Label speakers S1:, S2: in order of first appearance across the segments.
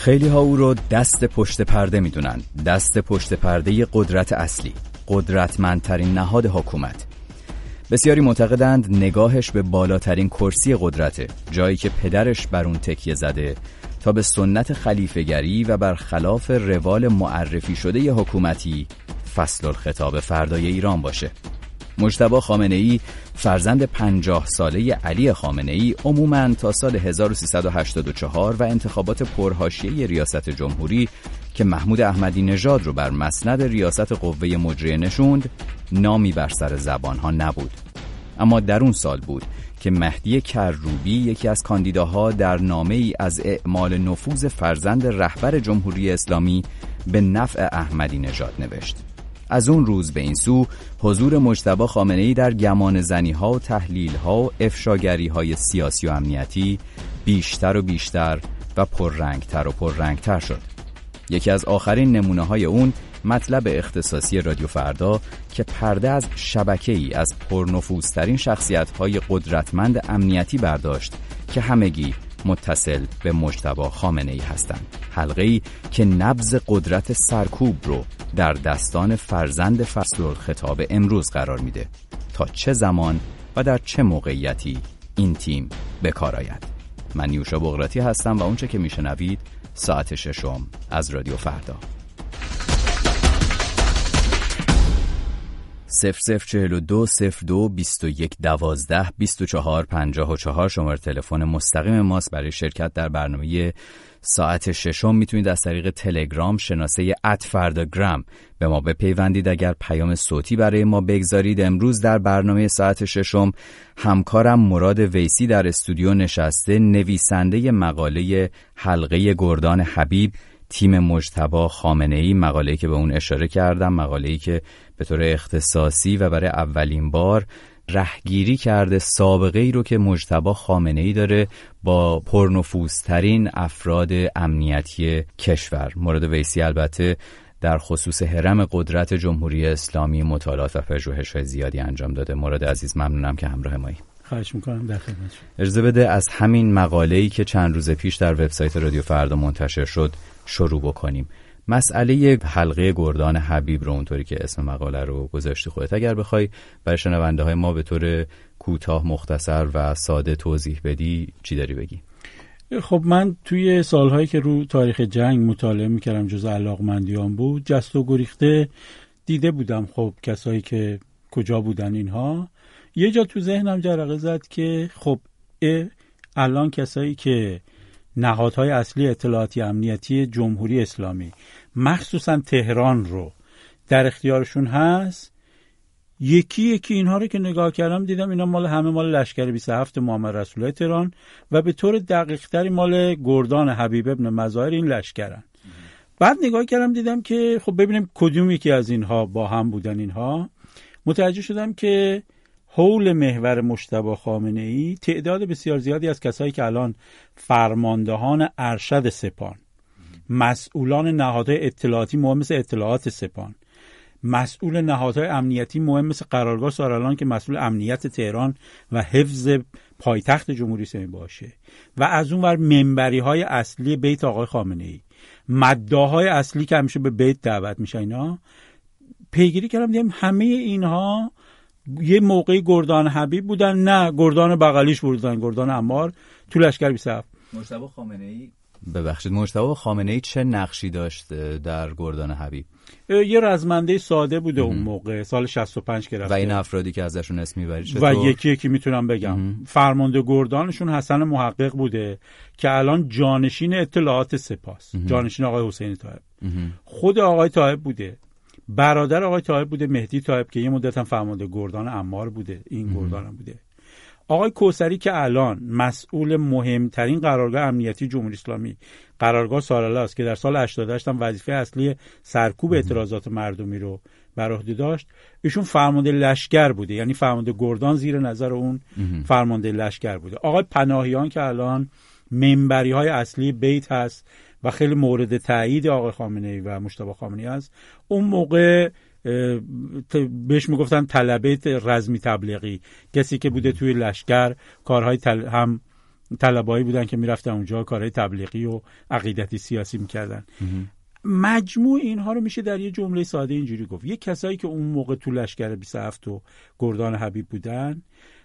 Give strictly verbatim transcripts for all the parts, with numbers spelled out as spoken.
S1: خیلی ها او رو دست پشت پرده میدونن، دست پشت پرده قدرت اصلی، قدرتمندترین نهاد حکومت. بسیاری معتقدند نگاهش به بالاترین کرسی قدرته، جایی که پدرش بر اون تکیه زده تا به سنت خلیفه‌گری و برخلاف روال معرفی شده ی حکومتی فصل الخطاب فردای ایران باشه. مجتبی خامنه‌ای فرزند پنجاه ساله علی خامنه‌ای عموماً تا سال هزار و سیصد و هشتاد و چهار و انتخابات پرحاشیه ریاست جمهوری که محمود احمدی نژاد رو بر مسند ریاست قوه مجریه نشوند، نامی بر سر زبانها نبود. اما در اون سال بود که مهدی کروبی یکی از کاندیداها در نامه‌ای از اعمال نفوذ فرزند رهبر جمهوری اسلامی به نفع احمدی نژاد نوشت. از اون روز به این سو حضور مجتبی خامنه‌ای در گمانه‌زنی‌ها و تحلیل‌ها و افشاگری‌های سیاسی و امنیتی بیشتر و بیشتر و پررنگتر و پررنگتر شد. یکی از آخرین نمونه‌های اون مطلب اختصاصی رادیو فردا که پرده از شبکه‌ای از پرنفوذترین شخصیت‌های قدرتمند امنیتی برداشت که همگی متصل به مجتبی خامنه‌ای هستند. حلقه‌ای که نبض قدرت سرکوب رو در دستان فرزند فصل الخطاب امروز قرار میده تا چه زمان و در چه موقعیتی این تیم به کار آید. من نیوشا بغراتی هستم و اونچه که میشنوید ساعت ششم از رادیو فردا. صفر صفر چهل و دو صفر دو بیست و یک دوازده بیست و چهار پنجاه و چهار شماره تلفن مستقیم ماست برای شرکت در برنامه ساعت ششم. میتونید از طریق تلگرام شناسه ات فرداگرام به ما بپیوندید اگر پیام صوتی برای ما بگذارید. امروز در برنامه ساعت ششم همکارم مراد ویسی در استودیو نشسته، نویسنده مقاله حلقه گردان حبیب تیم مجتبی خامنه‌ای، مقاله‌ای که به اون اشاره کردم، مقاله‌ای که به طور اختصاصی و برای اولین بار رهگیری کرده سابقه ای رو که مجتبی خامنه‌ای داره با پرنفوذترین افراد امنیتی کشور. مراد ویسی البته در خصوص هرم قدرت جمهوری اسلامی مطالعات و پژوهش‌های زیادی انجام داده. مراد عزیز ممنونم که همراه مایی.
S2: خواهش می‌کنم، در خدمت شما.
S1: اجازه بده از همین مقاله‌ای که چند روز پیش در وبسایت رادیو فردا منتشر شد شروع بکنیم. مسئله حلقه گردان حبیب رو اونطوری که اسم مقاله رو گذاشتی خودت اگر بخوای برای شنونده های ما به طور کوتاه، مختصر و ساده توضیح بدی، چی داری بگی؟
S2: خب من توی سالهایی که رو تاریخ جنگ مطالعه میکردم، جز علاقمندیام بود، جست و گریخته دیده بودم خب کسایی که کجا بودن اینها. یه جا تو ذهنم جرقه زد که خب الان کسایی که نهادهای اصلی اطلاعاتی امنیتی جمهوری اسلامی مخصوصا تهران رو در اختیارشون هست، یکی یکی اینها رو که نگاه کردم دیدم اینا مال همه مال لشکر بیست و هفت محمد رسول الله تهران و به طور دقیق تری مال گردان حبیب ابن مظاهر این لشکرن. بعد نگاه کردم دیدم که خب ببینیم کدوم یکی از اینها با هم بودن. اینها متوجه شدم که حول محور مجتبی خامنه‌ای تعداد بسیار زیادی از کسایی که الان فرماندهان ارشد سپاه، مسئولان نهادهای اطلاعاتی مهم مثل اطلاعات سپاه، مسئول نهادهای امنیتی مهم مثل قرارگاه سارالان که مسئول امنیت تهران و حفظ پایتخت جمهوری اسلامی باشه، و از اون ور منبری‌های اصلی بیت آقای خامنه‌ای، مداحای اصلی که همیشه به بیت دعوت میشن، اینا پیگیری کردم دیدم همه اینها یه موقعی گردان حبیب بودن، نه گردان بغلیش بودن، گردان عمار تو لشکر بیست و هفت.
S1: مجتبی خامنه‌ای ببخشید مجتبی خامنه‌ای چه نقشی داشت در گردان حبیب؟
S2: یه رزمنده ساده بوده اون موقع، سال شصت و پنج که رفته.
S1: و این افرادی که ازشون اسم میبری
S2: چطور؟ و یکی یکی میتونم بگم. فرمانده گردانشون حسن محقق بوده که الان جانشین اطلاعات سپاس، جانشین آقای حسین طایب. خود آقای طایب بوده، برادر آقای طایب بوده مهدی طایب که یه مدت هم فرمانده گردان عمار بوده، این گردان هم بوده. آقای کوثری که الان مسئول مهمترین قرارگاه امنیتی جمهوری اسلامی، قرارگاه سارالله است که در سال هشتاد و هشت هم وظیفه اصلی سرکوب اعتراضات مردمی رو بر عهده داشت، ایشون فرمانده لشکر بوده، یعنی فرمانده گردان زیر نظر اون فرمانده لشکر بوده. آقای پناهیان که الان منبری های اصلی بیت هست و خیلی مورد تایید آقای خامنه‌ای و مجتبی خامنه‌ای است، اون موقع بهش میگفتن طلبه رزمی تبلیغی، کسی که بوده توی لشکر کارهای تل... هم طلبهایی بودن که میرفتن اونجا کارهای تبلیغی و عقیدتی سیاسی میکردن. مجموع اینها رو میشه در یه جمله ساده اینجوری گفت: یک کسایی که اون موقع تو لشکر بیست و هفت و گردان حبیب بودن،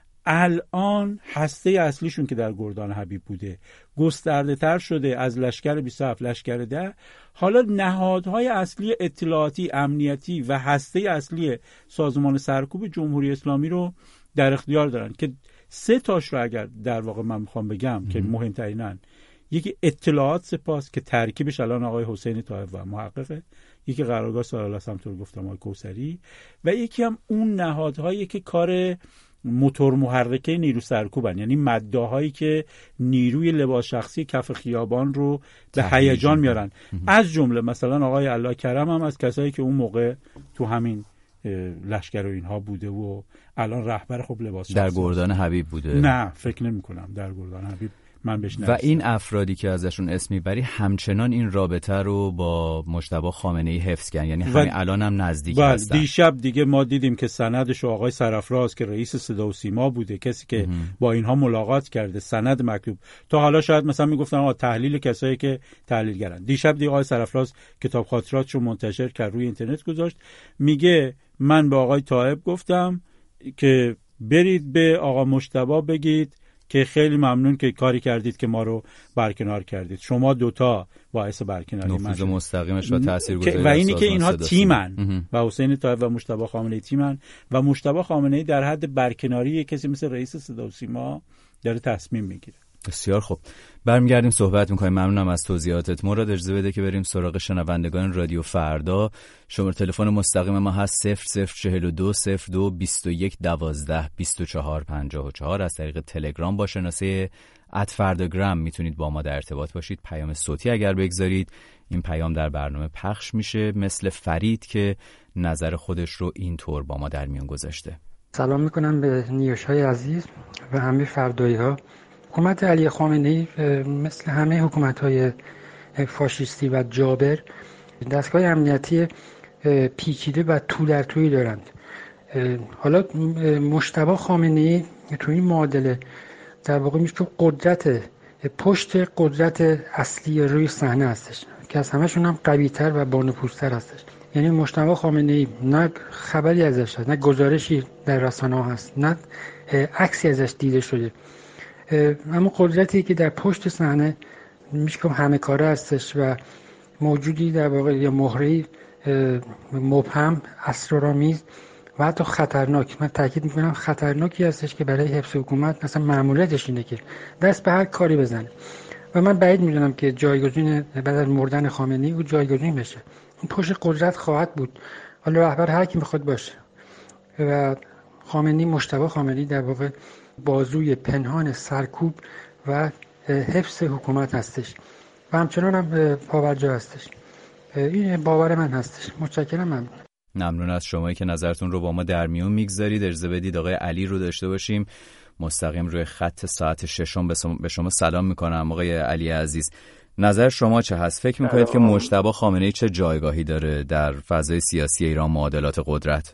S2: الان هسته اصلیشون که در گردان حبیب بوده گسترده تر شده از لشکر بیست و هفت لشکر ده. حالا نهادهای اصلی اطلاعاتی، امنیتی و هسته اصلی سازمان سرکوب جمهوری اسلامی رو در اختیار دارن که سه تاش رو اگر در واقع من میخوام بگم که مهمترینن، یکی اطلاعات سپاس که ترکیبش الان آقای حسین طایب و محققه، یکی قرارگاه سالس همطور گفتم آقای کوثری، و یکی هم اون نهادهایی که کار موتور محرکه نیرو سرکوبن، یعنی مداهایی که نیروی لباس شخصی کف خیابان رو به هیجان میارن. از جمله مثلا آقای الله کرم هم از کسایی که اون موقع تو همین لشکر و اینها بوده و الان رهبر خب لباس شخصی.
S1: در گردان حبیب بوده؟
S2: نه فکر نمی کنم در گردان حبیب من بهش نرسیدم.
S1: و این افرادی که ازشون اسم میبری همچنان این رابطه رو با مجتبی خامنه‌ای حفظ کردن، یعنی همین الان هم نزدیک هستن.
S2: دیشب دیگه ما دیدیم که سندش آقای سرفراز که رئیس صدا و سیما بوده، کسی که ام. با اینها ملاقات کرده، سند مکتوب. تا حالا شاید مثلا میگفتن آقا تحلیل کسایی که تحلیلگرن. دیشب دیگه آقای سرفراز کتاب خاطراتشو منتشر کرد، روی اینترنت گذاشت، میگه من به آقای طایب گفتم که برید به آقا مجتبی بگید که خیلی ممنون که کاری کردید که ما رو برکنار کردید، شما دوتا باعث برکناری من
S1: نفوذ مستقیمش و تاثیرگذاری
S2: و اینی که اینها تیمن و حسین طایب و مجتبی خامنه‌ای تیمن و مجتبی خامنه‌ای در حد برکناری کسی مثل رئیس صدا و سیما داره تصمیم میگیره.
S1: بسیار خوب، برمیگردیم صحبت میکنیم. ممنونم از توضیحاتت. مراد اجازه بده که بریم سراغ شنوندگان رادیو فردا. شماره تلفن مستقیم ما هست صفر صفر چهل و دو صفر دو بیست و یک دوازده بیست و چهار پنجاه و چهار. از طریق تلگرام با شناسه ات فرداگرام میتونید با ما در ارتباط باشید. پیام صوتی اگر بگذارید این پیام در برنامه پخش میشه، مثل فرید که نظر خودش رو اینطور با ما در میون گذاشته.
S3: سلام میکنم به نیوش‌های عزیز و همه فردایی‌ها. حکومت علی خامنه‌ای مثل همه حکومت‌های فاشیستی و جابر دستگاه امنیتی پیچیده و تو در تویی دارند. حالا مجتبی خامنه‌ای تو این معادله در واقع میشه که قدرت پشت قدرت اصلی روی صحنه هستش که از همشون هم قوی‌تر و بانفوذتر هستش. یعنی مجتبی خامنه‌ای نه خبری ازش هست، نه گزارشی در رسانه‌ها هست، نه عکسی ازش دیده شده، اما قدرتی که در پشت صحنه میشه که همه کاره هستش و موجودی در واقع یا مهره‌ای مبهم، اسرارآمیز و حتی خطرناک، من تاکید میکنم خطرناکی هستش که برای حفظ حکومت مثلا مأموریتش اینه که دست به هر کاری بزنه و من بعید میدونم که جایگزین بعد از مردن خامنه‌ای او جایگزین بشه. اون پشت قدرت خواهد بود، حالا رهبر هر کی میخواد باشه و خامنه‌ای، مجتبی خامنه‌ای در واقع بازوی پنهان سرکوب و حفظ حکومت هستش و همچنان هم پاورجا هستش. این باور من هستش. متشکرم. ممنون.
S1: ممنون از شمایی که نظرتون رو با ما در میون میگذارید. اجازه بدید آقای علی رو داشته باشیم مستقیم روی خط ساعت ششم. به شما سلام میکنم آقای علی عزیز. نظر شما چه هست؟ فکر میکنید که مجتبی خامنه‌ای چه جایگاهی داره در فضای سیاسی ایران، معادلات قدرت؟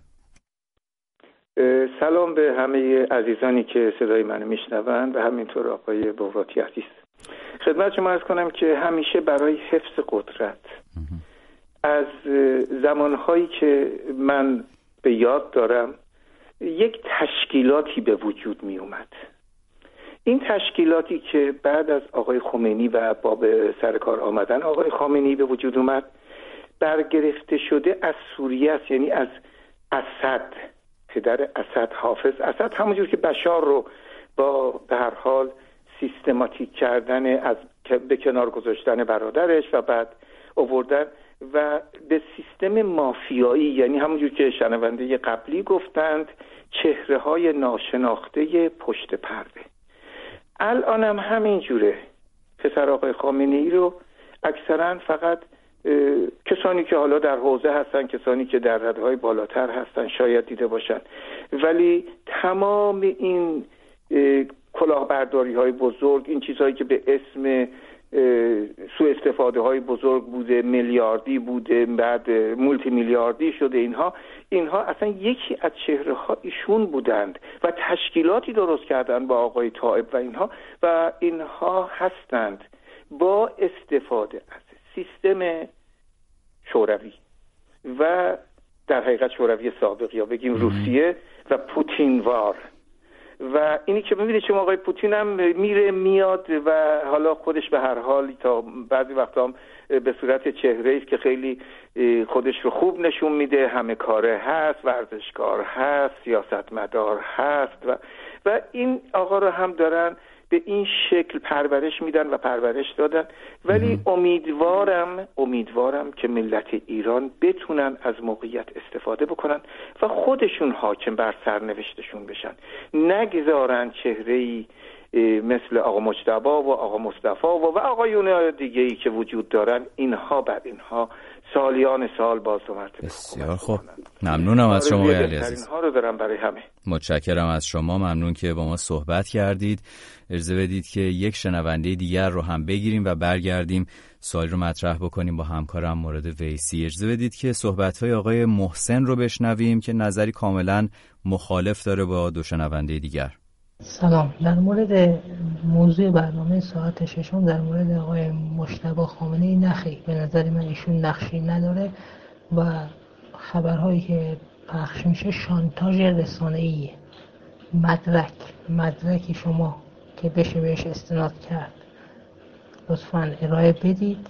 S4: سلام به همه عزیزانی که صدای منو میشنوند و همینطور آقای بوراتی عزیز. خدمت شما عرض کنم که همیشه برای حفظ قدرت از زمانهایی که من به یاد دارم یک تشکیلاتی به وجود می اومد. این تشکیلاتی که بعد از آقای خمینی و با به سر کار آمدن آقای خامنه‌ای به وجود اومد برگرفته شده از سوریه است، یعنی از اسد، پدر اسد، حافظ اسد، همونجور که بشار رو با به هر حال سیستماتیک کردن از به کنار گذاشتن برادرش و بعد آوردن و به سیستم مافیایی، یعنی همونجور که شنونده قبلی گفتند چهره های ناشناخته پشت پرده. الان هم همین جوره. پسر آقای خامنه‌ای رو اکثرا فقط کسانی که حالا در حوزه هستن، کسانی که در رده‌های بالاتر هستن شاید دیده باشن، ولی تمام این کلاهبرداری های بزرگ، این چیزهایی که به اسم سوء استفاده های بزرگ بوده، میلیاردی بوده، بعد مولتی میلیاردی شده. اینها اینها اصلا یکی از چهره ها ایشون بودند و تشکیلاتی درست کردند با آقای طائب و اینها و اینها هستند با استفاده از سیستم شوروی و در حقیقت شوروی سابق یا بگیم روسیه و پوتینوار. و اینی که می‌بینید چون آقای پوتین هم میره میاد و حالا خودش به هر حال تا بعضی وقتا هم به صورت چهره‌ای است که خیلی خودش رو خوب نشون میده، همه کاره هست، ورزشکار هست، سیاستمدار هست و و این آقا رو هم دارن به این شکل پرورش میدن و پرورش دادن. ولی امیدوارم امیدوارم که ملت ایران بتونن از موقعیت استفاده بکنن و خودشون حاکم بر سرنوشتشون بشن، نگذارن چهره‌ای مثل آقا مجتبی و آقا مصطفی و و آقایون دیگه‌ای که وجود دارن اینها بر اینها سالیان سال باز و مرتبه.
S1: بسیار خوب، ممنونم از شما علی عزیز.
S4: اینها رو دارم برای همه.
S1: متشکرم از شما، ممنون که با ما صحبت کردید. اجازه بدید که یک شنونده دیگر رو هم بگیریم و برگردیم سوال رو مطرح بکنیم با همکارم مراد ویسی. اجازه بدید که صحبت‌های آقای محسن رو بشنویم که نظری کاملا مخالف داره با دو شنونده دیگر.
S5: سلام، در مورد موضوع برنامه ساعت ششم در مورد آقای مجتبی خامنه‌ای نخیر، به نظر من ایشون نقشی نداره و خبرهایی که پخش میشه شانتاژ رسانه‌ایه. مدرک مدرکی شما که بشه بهش استناد کرد لطفاً ارائه بدید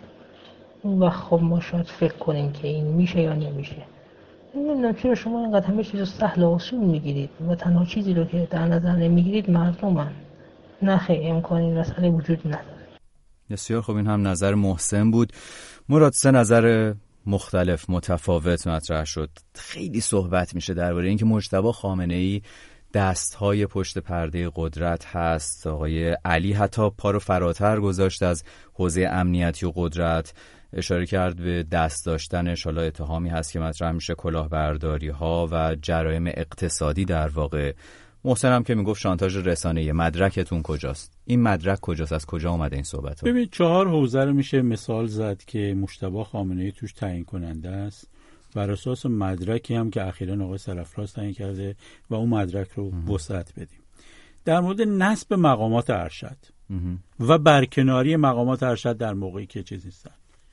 S5: و خب ما شاید فکر کنیم که این میشه یا نمیشه. نمیدونم چرا شما اینقدر همه چیز رو سهل و آسون میگیرید و تنها چیزی رو که در نظر نمیگیرید مردمن. نه خیلی امکان این مسئله وجود نداره.
S1: بسیار خب، این هم نظر محسن بود. مراد، سه نظر مختلف متفاوت مطرح شد. خیلی صحبت میشه درباره اینکه مجتبی خامنه‌ای دستهای پشت پرده قدرت هست. آقای علی حتی پا رو فراتر گذاشت از حوزه امنیتی و قدرت، اشاره کرد به دست داشتنش. حالا اتهامی هست که مطرح میشه کلاهبرداری ها و جرایم اقتصادی در واقع. محسن هم که میگفت شانتاژ رسانه‌ای. مدرکتون کجاست؟ این مدرک کجاست؟ از کجا اومده این صحبت ها؟
S2: ببین، چهار حوزه رو میشه مثال زد که مجتبی خامنه‌ای توش تعیین کننده است، بر اساس مدرکی هم که اخیراً آقای سرفراز تعیین کرده و اون مدرک رو وسعت بدیم. در مورد نصب مقامات ارشد و برکناری مقامات ارشد در موقعی که چیز نیستن،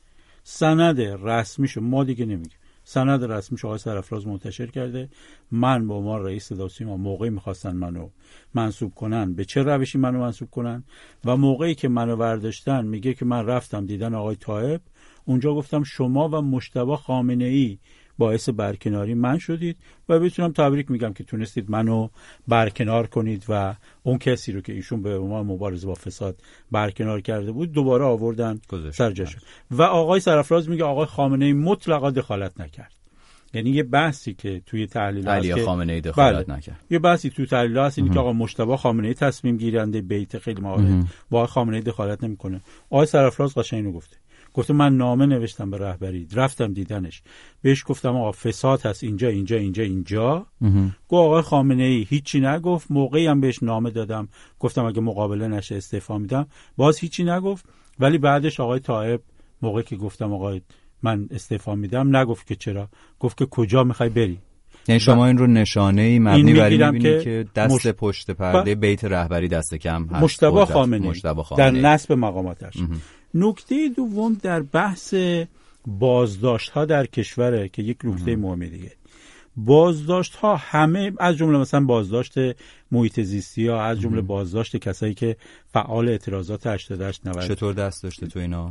S2: سند رسمیشو ما دیگه نمیگیم، سند رسمیشو آقای سرفراز منتشر کرده. من با عنوان رئیس صدا و سیما موقعی میخواستن منو منصوب کنن، به چه روشی منو منصوب کنن و موقعی که منو برداشتن میگه که من رفتم دیدن آقای طائب، اونجا گفتم شما و مجتبی خامنه‌ای باعث برکناری من شدید و بتونم تبریک میگم که تونستید منو برکنار کنید و اون کسی رو که ایشون به عنوان مبارزه با فساد برکنار کرده بود دوباره آوردن سر جاش. و آقای سرفراز میگه آقای خامنه‌ای مطلقا دخالت نکرد. یعنی یه بحثی که توی تحلیل هست
S1: علی خامنه‌ای دخالت
S2: بله.
S1: نکرد.
S2: یه بحثی توی تحلیل هست اینه که آقا مجتبی خامنه‌ای تصمیم گیرنده بیت خیلی موارد با آقای خامنه‌ای دخالت نمیکنه. آقای سرفراز قشنگ اینو گفته. گفته من نامه نوشتم به رهبری، رفتم دیدنش، بهش گفتم آقا فساد هست اینجا اینجا اینجا اینجا. گفت آقای خامنه‌ای هیچی نگفت. موقعی هم بهش نامه دادم گفتم اگه مقابله نشه استعفا میدم، باز هیچی نگفت. ولی بعدش آقای طائب موقعی که گفتم آقای من استعفا میدم نگفت که چرا، گفت که کجا میخوای بری.
S1: یعنی شما این رو نشانه‌ای مبنی بر این می‌بینید که دست
S2: مش...
S1: پشت پرده بیت رهبری دست کم هست.
S2: مجتبی خامنه‌ای در نصب مقاماتش. نکته دوم در بحث بازداشت ها در کشوره که یک نکته مهمه دیگه. بازداشت ها همه، از جمله مثلا بازداشت محیط زیستی ها، از جمله بازداشت کسایی که فعال اعتراضات هشتاد و هشت نود،
S1: چطور دست داشته تو اینا؟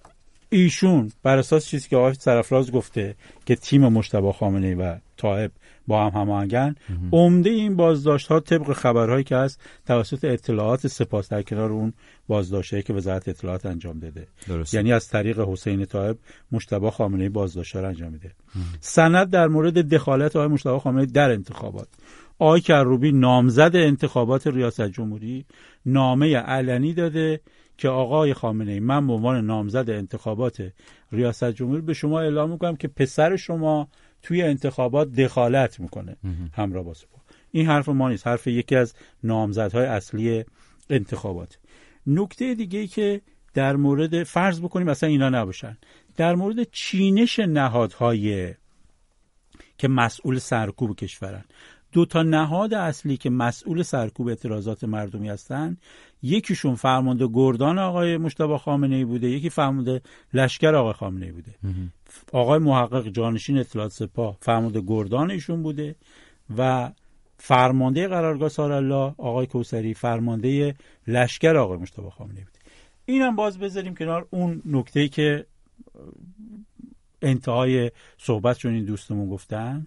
S2: ایشون بر اساس چیزی که آقای سرفراز گفته که تیم مجتبی خامنه‌ای و طائب با هم هماهنگن، عمده این بازداشت ها طبق خبرهایی که هست توسط اطلاعات سپاه در کنار اون بازداشتایی که وزارت اطلاعات انجام داده. درست. یعنی از طریق حسین طائب مجتبی خامنه‌ای بازداشت‌ها رو انجام میده. سند در مورد دخالت آقای مجتبی خامنه‌ای در انتخابات. آقای کروبی نامزد انتخابات ریاست جمهوری نامه علنی داده که آقای خامنه‌ای من به عنوان نامزد انتخابات ریاست جمهوری به شما اعلام می‌کنم که پسر شما توی انتخابات دخالت میکنه همراه با سپاه. این حرف ما نیست، حرف یکی از نامزدهای اصلی انتخابات. نکته دیگه ای که در مورد فرض بکنیم مثلا اینا نباشن، در مورد چینش نهادهای که مسئول سرکوب کشورن، دو تا نهاد اصلی که مسئول سرکوب اعتراضات مردمی هستن، یکیشون فرمانده گردان آقای مجتبی خامنه‌ای بوده، یکی فرمانده لشکر آقای خامنه‌ای بوده. آقای محقق جانشین اطلاعات سپاه فرمانده گردان ایشون بوده و فرمانده قرارگاه سارالله آقای کوثری فرمانده لشکر آقای مجتبی خامنه‌ای بوده. اینم باز بذاریم کنار اون نکته‌ای که انتهای صحبتشون این دوستمون گفتن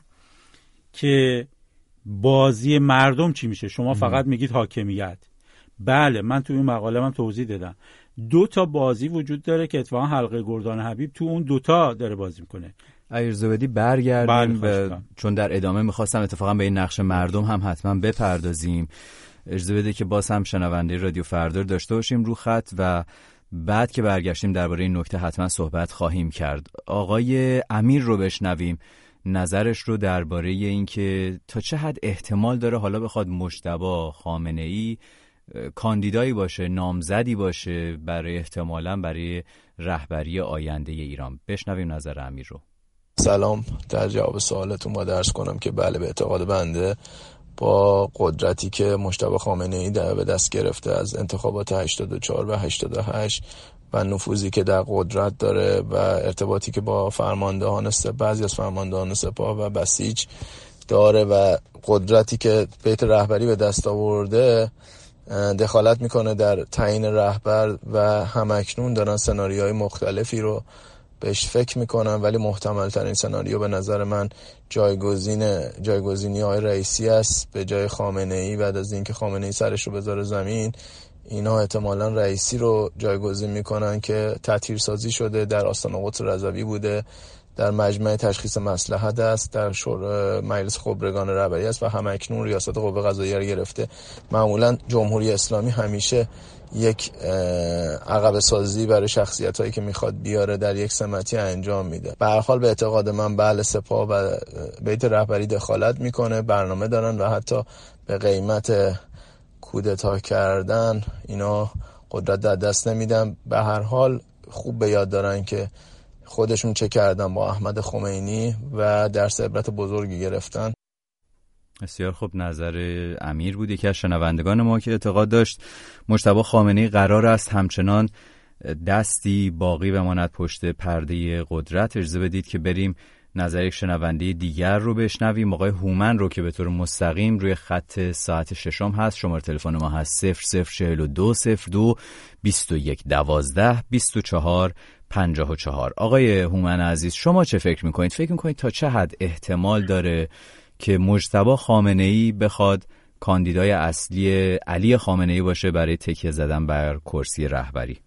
S2: که بازی مردم چی میشه. شما فقط میگید حاکمیت. بله، من تو این مقاله من توضیح دادم دو تا بازی وجود داره که اتفاقا حلقه گردان حبیب تو اون دوتا داره بازی میکنه.
S1: اجازه بدی برگردیم به... چون در ادامه میخواستم اتفاقا به این نقش مردم هم حتما بپردازیم. اجازه بده که باز هم شنونده رادیو فردا داشته باشیم رو خط و بعد که برگشتیم درباره این نکته حتما صحبت خواهیم کرد. آقای امیر رو بشنویم، نظرش رو درباره این که تا چه حد احتمال داره حالا بخواد مجتبی خامنه‌ای کاندیدایی باشه، نامزدی باشه برای احتمالاً برای رهبری آینده ایران. بشنویم نظر امیر رو.
S6: سلام، در جواب سوالتون با درس کنم که بله، به اعتقاد بنده با قدرتی که مجتبی خامنه‌ای در به دست گرفته از انتخابات هشتاد و چهار و هشتاد و هشت و نفوذی که در قدرت داره و ارتباطی که با فرماندهان سپاه، بعضی از فرماندهان سپاه و بسیج داره و قدرتی که بیت رهبری به دست آورده، دخالت میکنه در تعیین رهبر و همکنون دارن سناریوهای مختلفی رو بهش فکر میکنن، ولی محتمل ترین سناریو به نظر من جایگزین جایگزینی آقای رئیسی است به جای خامنه‌ای. بعد از اینکه خامنه‌ای سرش رو بذاره زمین، اینا احتمالاً رئیسی رو جایگزین میکنن که تطهیر سازی شده، در آستانه قدس رضوی بوده، در مجمع تشخیص مصلحت است، در شورای مجلس خبرگان رهبری است و همکنون ریاست قوه قضاییه رو گرفته. معمولاً جمهوری اسلامی همیشه یک عقب سازی برای شخصیتایی که میخواد بیاره در یک سمتی انجام میده. به هر حال به اعتقاد من بله، سپاه و بیت رهبری دخالت میکنه، برنامه دارن و حتی به قیمت کودتا کردن اینا قدرت در دست نمیدن. به هر حال خوب به یاد دارن که خودشون چه کردن با احمد خمینی و درس عبرت بزرگی گرفتن.
S1: بسیار خوب، نظر امیر بود، یکی از شنوندگان ما که اعتقاد داشت مجتبی خامنه‌ای قرار است همچنان دستی باقی بماند پشت پرده قدرت. اجازه بدید که بریم نظر یک شنونده دیگر رو بشنویم. آقای هومن رو که به طور مستقیم روی خط ساعت ششم هست. شماره تلفن ما هست صفر صفر چهل و دو صفر دو بیست و یک دوازده بیست و چهار پنجاه و چهار. آقای هومن عزیز، شما چه فکر میکنید؟ فکر میکنید تا چه حد احتمال داره که مجتبی خامنه‌ای بخواد کاندیدای اصلی علی خامنه‌ای باشه برای تکیه زدن بر کرسی رهبری؟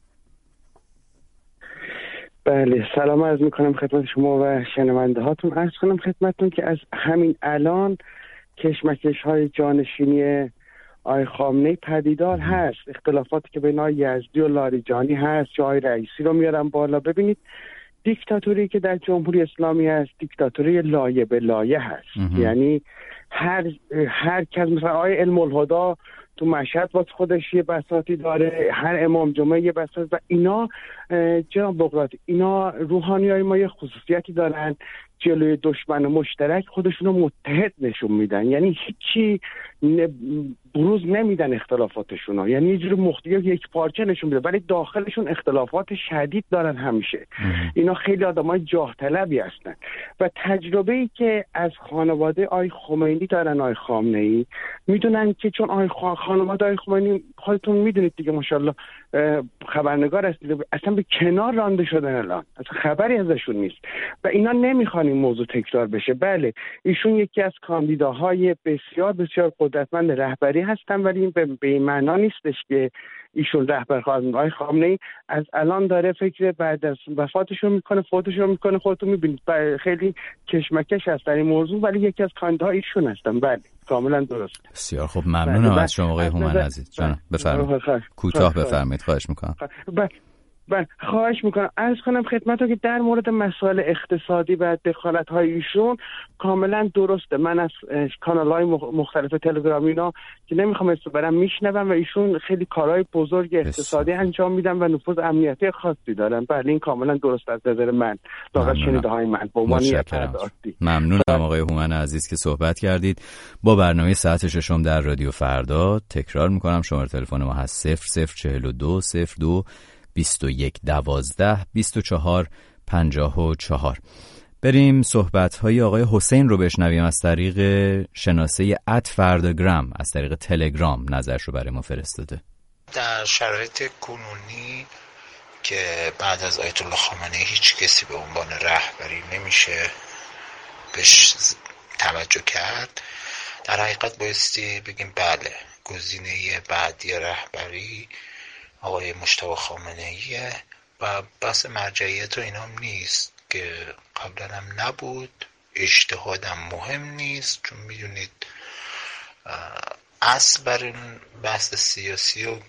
S7: بله، سلام عرض میکنم خدمت شما و شنونده هاتون. عرض کنم خدمتتون که از همین الان کشمکش های جانشینی آقای خامنه‌ای پدیدار هست. اختلافاتی که بین آقای یزدی و لاریجانی هست یا آقای رئیسی رو میارن بالا. ببینید دیکتاتوری که در جمهوری اسلامی هست دیکتاتوری لایه به لایه هست. یعنی هر هر کس، مثلا آقای علم الهدا تو مشهد واسه خودش یه بساطی داره، هر امام جمعه یه بساط، و اینا جناب بغرات، اینا روحانیای ما یه خصوصیتی دارن، جلوی دشمن مشترک خودشونو متحد نشون میدن. یعنی هیچی بروز نمیدن اختلافاتشونو، یعنی یه جور مختلف یک پارچه نشون میدن، ولی داخلشون اختلافات شدید دارن همیشه. اینا خیلی آدمای جاه طلبی هستن و تجربه‌ای که از خانواده آقای خمینی دارن، آقای خامنه‌ای، میدونن که چون آقای خانواده آقای خمینی خودتون میدونید دیگه، ماشاءالله خبرنگار هستید، اصلا به کنار رانده شدن، الان اصلا خبری ازشون نیست و اینا نمیخوان این موضوع تکرار بشه. بله، ایشون یکی از کاندیداهای بسیار بسیار قدرتمند رهبری هستن، ولی این به این معنا نیستش که ایشون رهبر خواهد. آقای خامنه‌ای از الان داره فکر بعد از وفاتشون میکنه، فوتشون میکنه، خودتون میبینید خیلی کشمکش هست در این موضوع، ولی یکی از کاندیداها ایشون هستن. بله، کاملا درست.
S1: بسیار خب، ممنونم از شما آقای هومن عزیز. جانم بفرمایید، کوتاه بفرمایید، خواهش میکنم.
S7: و خواهش میکنم عرض کنم خدمتتون که در مورد مسائل اقتصادی و دخالت های ایشون کاملا درسته. من از کانال های مختلف تلگرامی اینا که نمیخوام اسم برم میشنوم و ایشون خیلی کارهای بزرگ اقتصادی انجام میدن و نفوذ امنیتی خاصی دارن. بله این کاملا درست از نظر من، واقعا شنیده های من به عنوان
S1: ممنونم آقای هومن عزیز که صحبت کردید. با برنامه ساعت ششم در رادیو فردا تکرار میکنم شماره تلفن ما هست صفر صفر چهل و دو صفر دو بیست و یک دوازده بیست و چهار پنجاه و چهار. بریم صحبت‌های آقای حسین رو بشنویم از طریق شناسه ات فرداگرام، از طریق تلگرام نظرش رو برای ما فرستاده.
S8: در شرایط کنونی که بعد از آیت الله خامنه‌ای هیچ کسی به عنوان رهبری نمیشه بهش توجه کرد، در حقیقت بایستی بگیم بله گزینه بعدی رهبری آقای مجتبی خامنه‌ایه و بحث مرجعیت و اینام نیست که قبلا هم نبود، اجتهادم مهم نیست، چون میدونید اصل بر این بحث سیاسی و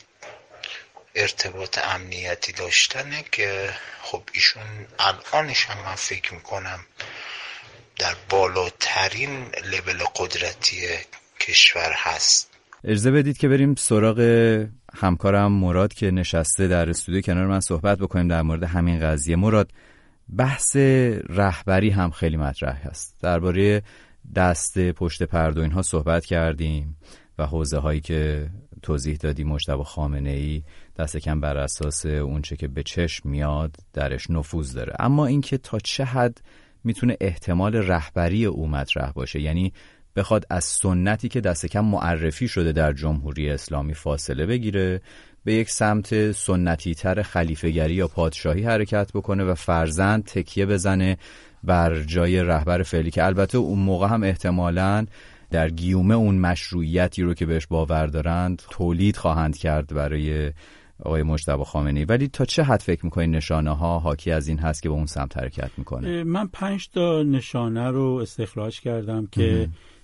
S8: ارتباط امنیتی داشتنه که خب ایشون الانش هم من فکر میکنم در بالاترین لول قدرتی کشور هست.
S1: اجازه بدید که بریم سراغ همکارم مراد که نشسته در استودیو کنار من صحبت بکنیم در مورد همین قضیه. مراد، بحث رهبری هم خیلی مطرح هست. درباره دست پشت پرده اینها صحبت کردیم و حوزه هایی که توضیح دادی مجتبی خامنه‌ای دست کم بر اساس اونچه که به چشم میاد درش نفوذ داره، اما اینکه تا چه حد میتونه احتمال رهبری او مطرح باشه، یعنی بخواد از سنتی که دست کم معرفی شده در جمهوری اسلامی فاصله بگیره، به یک سمت سنتی تر خلیفه‌گری یا پادشاهی حرکت بکنه و فرزند تکیه بزنه بر جای رهبر فعلی که البته اون موقع هم احتمالاً در گیومه اون مشروعیتی رو که بهش باور دارند تولید خواهند کرد برای آقای مجتبی خامنه‌ای. ولی تا چه حد فکر می‌کنی نشانه ها حاکی از این هست که به اون سمت حرکت میکنه؟
S2: من پنج تا نشانه رو استخراج کردم که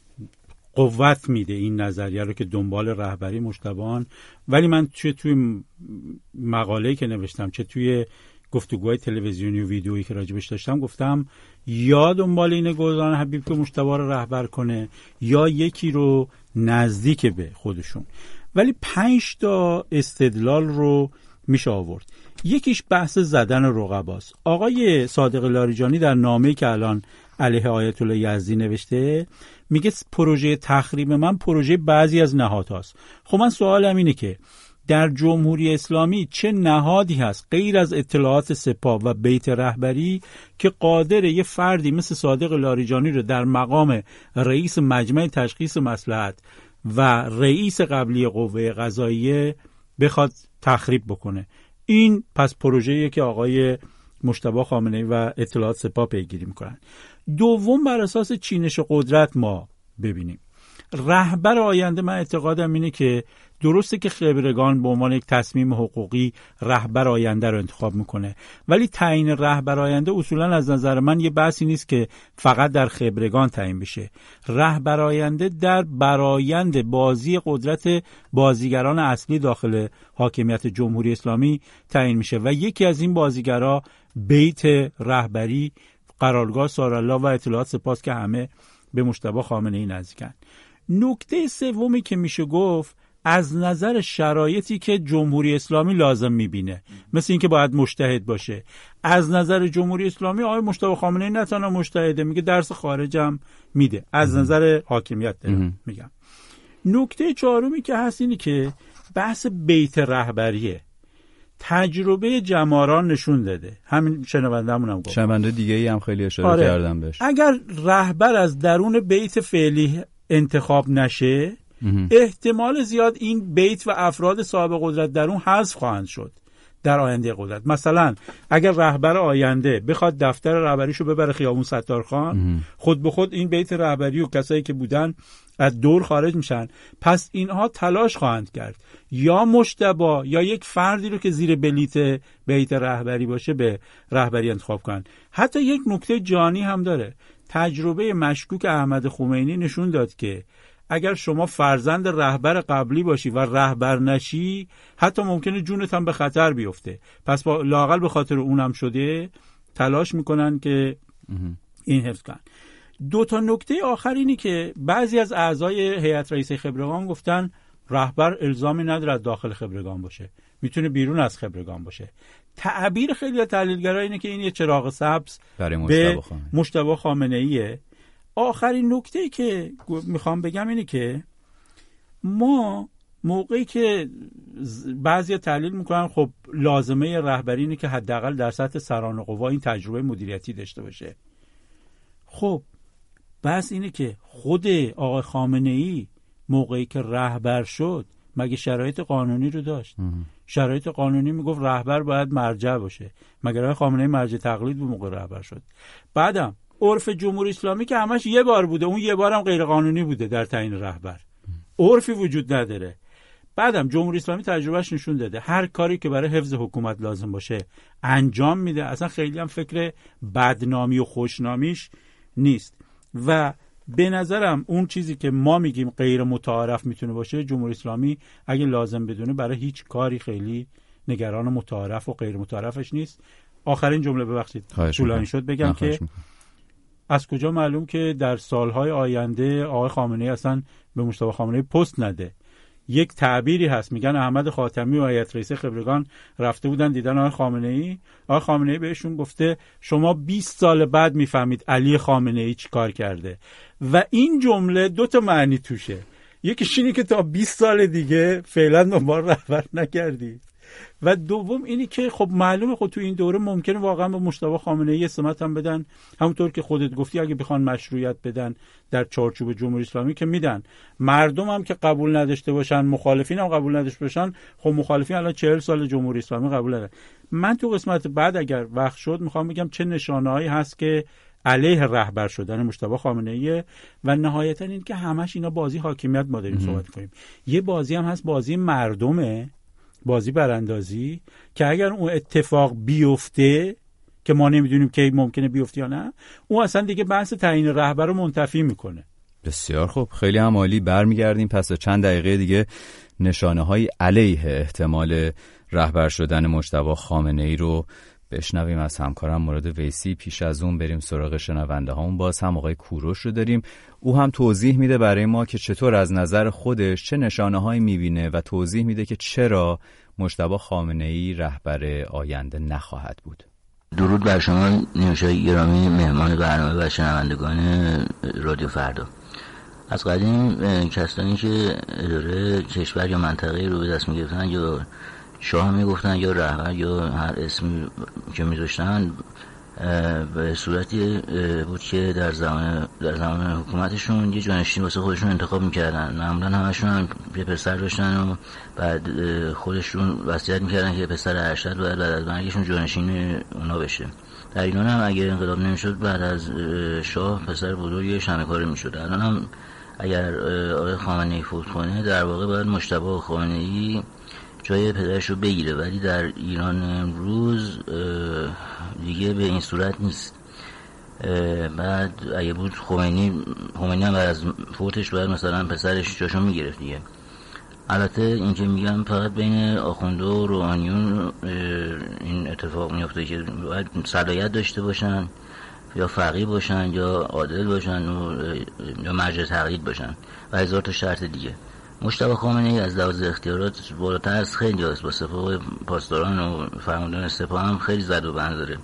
S2: قوت میده این نظریه رو که دنبال رهبری مجتبیان. ولی من چه توی مقاله‌ای که نوشتم چه توی گفتگوهای تلویزیونی و ویدیویی که راجبش داشتم گفتم یا دنبال اینه گلدان حبیب که مجتبی رو رهبر کنه یا یکی رو نزدیک به خودشون. ولی پنج تا استدلال رو میشه آورد. یکیش بحث زدن رقباست. آقای صادق لاریجانی در نامه‌ای که الان علیه آیت الله یزدی نوشته میگه پروژه تخریب من پروژه بعضی از نهادهاست. خب من سوالم اینه که در جمهوری اسلامی چه نهادی هست غیر از اطلاعات سپاه و بیت رهبری که قادر یه فردی مثل صادق لاریجانی رو در مقام رئیس مجمع تشخیص مصلحت و رئیس قبلی قوه قضاییه بخواد تخریب بکنه؟ این پس پروژه‌ایه که آقای مجتبی خامنه‌ای و اطلاعات سپاه پیگیری میکنن. دوم، بر اساس چینش قدرت ما ببینیم رهبر آینده، من اعتقادم اینه که درسته که خبرگان به عنوان یک تصمیم حقوقی رهبر آینده رو انتخاب میکنه، ولی تعیین رهبر آینده اصولا از نظر من یه بحثی نیست که فقط در خبرگان تعیین بشه. رهبر آینده در برآیند بازی قدرت بازیگران اصلی داخل حاکمیت جمهوری اسلامی تعیین میشه و یکی از این بازیگرا بیت رهبری، قرارگاه سارالله و اطلاعات سپاه که همه به مجتبی خامنه‌ای نزدیکن. نکته سومی که میشه گفت از نظر شرایطی که جمهوری اسلامی لازم میبینه، مثل اینکه باید مجتهد باشه. از نظر جمهوری اسلامی آقای مجتبی خامنه‌ای نه تنها مجتهده، میگه درس خارجم میده. از نظر حاکمیت دارم میگم. نکته چهارمی که هست اینه که بحث بیت رهبریه. تجربه جماران نشون داده، همین شنونده‌مون هم گفت،
S1: شنونده دیگه‌ای هم خیلی اشاره
S2: آره.
S1: کردم بهش.
S2: اگر رهبر از درون بیت فعلی انتخاب نشه احتمال زیاد این بیت و افراد صاحب قدرت در اون حذف خواهند شد در آینده قدرت. مثلا اگر رهبر آینده بخواد دفتر رهبریشو ببره خیابون ستارخان، خود به خود این بیت رهبری و کسایی که بودن از دور خارج میشن. پس اینها تلاش خواهند کرد یا مجتبی یا یک فردی رو که زیر بلیت بیت رهبری باشه به رهبری انتخاب کنند. حتی یک نکته جانی هم داره. تجربه مشکوک احمد خمینی نشون داد که اگر شما فرزند رهبر قبلی باشی و رهبر نشی، حتی ممکنه جونت هم به خطر بیفته. پس با لااقل به خاطر اونم شده تلاش میکنن که این حفظ کنن. دو تا نکته آخر اینی که بعضی از اعضای هیئت رئیسه خبرگان گفتن رهبر الزامی نداره از داخل خبرگان باشه، میتونه بیرون از خبرگان باشه. تعبیر خیلی تحلیلگرا اینه که این یه چراغ سبز به مجتبی خامنه ایه. آخرین نکته‌ای که میخوام بگم اینه که ما موقعی که بعضی تحلیل میکنن خب لازمه رهبری اینه که حداقل در سطح سران قوا این تجربه مدیریتی داشته باشه. خب بس اینه که خود آقای خامنه ای موقعی که رهبر شد مگه شرایط قانونی رو داشت؟ شرایط قانونی میگفت رهبر باید مرجع باشه. مگر آقای خامنه ای مرجع تقلید بود موقع رهبر شد؟ بعدم عرف جمهوری اسلامی که همش یه بار بوده، اون یه بارم غیر قانونی بوده در تعیین رهبر، عرفی وجود نداره. بعدم جمهوری اسلامی تجربهش نشون داده هر کاری که برای حفظ حکومت لازم باشه انجام میده، اصلا خیلی هم فکر بدنامی و خوشنامیش نیست. و به نظرم اون چیزی که ما میگیم غیر متعارف میتونه باشه، جمهوری اسلامی اگه لازم بدونه برای هیچ کاری خیلی نگران متعارف و غیر متعارفش نیست. آخرین جمله ببخشید طولانی شد بگم که از کجا معلوم که در سالهای آینده آقای خامنه‌ای اصلا به مجتبی خامنه‌ای پست نده؟ یک تعبیری هست، میگن احمد خاتمی و هیئت رئیسه خبرگان رفته بودن دیدن آقای خامنه‌ای، آقای خامنه‌ای بهشون گفته شما بیست سال بعد میفهمید علی خامنه‌ای چی کار کرده. و این جمله دو تا معنی توشه، یکیش اینه که تا بیست سال دیگه فعلا دنبال رهبر نکردی، و دوم اینی که خب معلومه خود تو این دوره ممکنه واقعا به مجتبی خامنه‌ای سمت هم بدن، همونطور که خودت گفتی اگه بخوان مشروعیت بدن در چارچوب جمهوری اسلامی که میدن. مردم هم که قبول نداشته باشن، مخالفین هم قبول نداشته باشن، خب مخالفین الان چهل سال جمهوری اسلامی قبول ندارن. من تو قسمت بعد اگر وقت شد میخوام بگم چه نشانه‌هایی هست که علیه رهبر شدن مجتبی خامنه‌ای، و نهایتا این که همش اینا بازی حاکمیت ما داریم صحبت کنیم. یه بازی هم هست بازی مردمه، بازی براندازی، که اگر اون اتفاق بیفته که ما نمیدونیم که ممکنه بیفته یا نه، اون اصلا دیگه بحث تعیین رهبر رو منتفی میکنه.
S1: بسیار خوب، خیلی هم عالی. برمیگردیم پس چند دقیقه دیگه نشانه‌های علیه احتمال رهبر شدن مجتبی خامنه‌ای رو بشنویم از همکارم مراد ویسی. پیش از اون بریم سراغ شنونده هامون. باز هم آقای کوروش رو داریم، او هم توضیح میده برای ما که چطور از نظر خودش چه نشانه‌هایی میبینه و توضیح میده که چرا مجتبی خامنه‌ای رهبر آینده نخواهد بود.
S9: درود بر شما نیوشای گرامی، مهمان برنامه و شنوندگان رادیو فردا. از قدیم کسانی که اداره کشور یا منطقه رو به دست میگرفتن یا شاه میگفتن یا رهبر یا هر اسمی که میذاشتن، به صورتی بود که در زمان در زمان حکومتشون یه جانشین واسه خودشون انتخاب میکردن. معمولا همشون هم یه پسر داشتن و بعد خودشون وصیت میکردن که پسر ارشد باید بعد از مرگشون جانشین اونا بشه. در ایران هم اگه انقلاب نمیشد بعد از شاه پسر بزرگ شمکاره میشد. الان هم اگر آقای خامنه‌ای فوت کنه در واقع باید مجتبی خامنه‌ای جای پدرش رو بگیره، ولی در ایران امروز دیگه به این صورت نیست. بعد اگه بود خمینی خمینی هم بعد از فوتش باید مثلا پسرش جاشو میگرفت دیگه. البته این که میگم فقط بین آخونده و روحانیون این اتفاق میفته که باید صلاحیت داشته باشن یا فقیه باشن یا عادل باشن و یا مرجع تقلید باشن و هزار تا شرط دیگه. مجتبی خامنه‌ای از لحاظ اختیارات بالاتر از خیلی هست، با سپاه پاسداران و فرماندهان سپاه هم خیلی زد و بند داره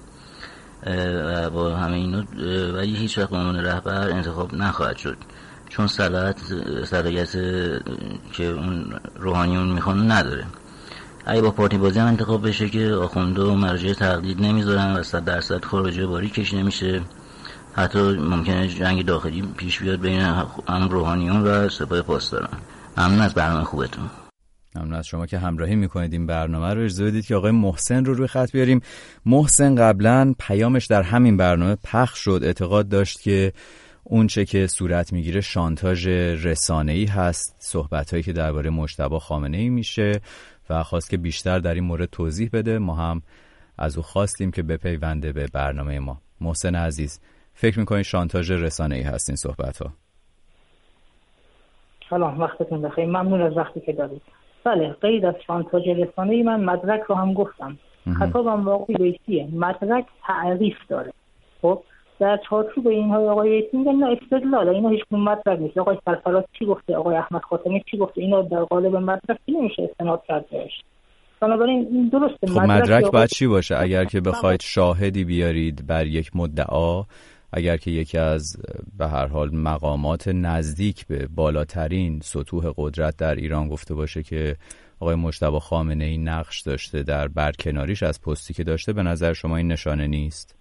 S9: و با همه اینو ولی هیچ وقت عنوان رهبر انتخاب نخواهد شد، چون صلاحیت صلاحیت که اون روحانیون میخوان نداره. اگه با پارتی بازی هم انتخاب بشه که آخونده و مرجع تقلید نمیذارن و صد درصد خراجه باری کش نمیشه، حتی ممکنه جنگ داخلی پیش بیاد بین هم روحانیون و سپاه پاسداران. ممنون از برنامه خوبتون.
S1: ممنون از شما که همراهی میکنید این برنامه رو. اجازه بدید که آقای محسن رو روی خط بیاریم. محسن قبلا پیامش در همین برنامه پخش شد، اعتقاد داشت که اون چه که صورت میگیره شانتاژ رسانه‌ای هست، صحبتایی که درباره مجتبی خامنه‌ای میشه و خواست که بیشتر در این مورد توضیح بده. ما هم از او خواستیم که بپیونده به برنامه ما. محسن عزیز، فکر میکنید شانتاژ رسانه‌ای هست این صحبت‌ها؟
S5: سلام، وقتتون بخیر. ممنون از وقتی که دارید. بله، غیر از شانتاژ رسانه‌ای من مدرک رو هم گفتم. خطابم با آقای ویسیه. مدرک تعریف داره. خب در چارچوب اینهای آقای ویسی میگن اینا استدلاله، اینا هیچ کدوم مدرک نیست. آقای سرفراز چی گفته، آقای احمد خاتمی چی گفته، اینا در قالب مدرک نمیشه استناد کرد بهش. بنابراین این درسته.
S1: خب مدرک, مدرک باید چی باشه؟ اگر که بخواید شاهدی بیارید بر یک مدعا، اگر که یکی از به هر حال مقامات نزدیک به بالاترین سطوح قدرت در ایران گفته باشه که آقای مجتبی خامنه‌ای نقش داشته در برکناریش از پستی که داشته، به نظر شما این نشانه نیست؟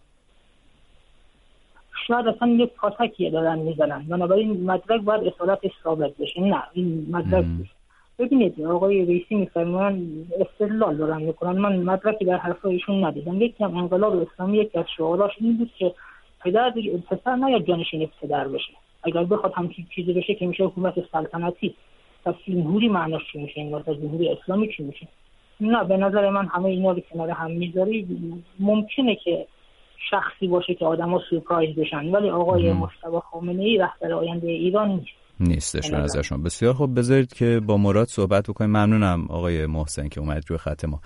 S5: شاید اصلا یک پاتکیه دارن میزنن، بنابراین مدرک باید اصالتش ثابت بشه. نه این مدرک نیست. ببینید آقای رئیسی میفرمان استدلال دارن میکنن، من مدرکی در حرفایشون ندیدم. یکی هم انقلاب اسلامی یکی از شعاراش این بود که پدر پسر نیاد جانشین پدر بشه. اگر بخواد همچین چیزی بشه که میشه حکومت سلطنتی. پس جمهوری معناش چی میشه؟ این واسه جمهوری اسلامی چی میشه؟ نه، به نظر من همه اینا رو کنار هم میذاری ممکنه که شخصی باشه که آدما سورپرایز بشن، ولی آقای مجتبی خامنه‌ای رهبر آینده ایران نیست.
S1: نیستش به نظر شما. بسیار خوب، بذارید که با مراد صحبت بکنیم. ممنونم آقای محسن که اومد روی خط ما.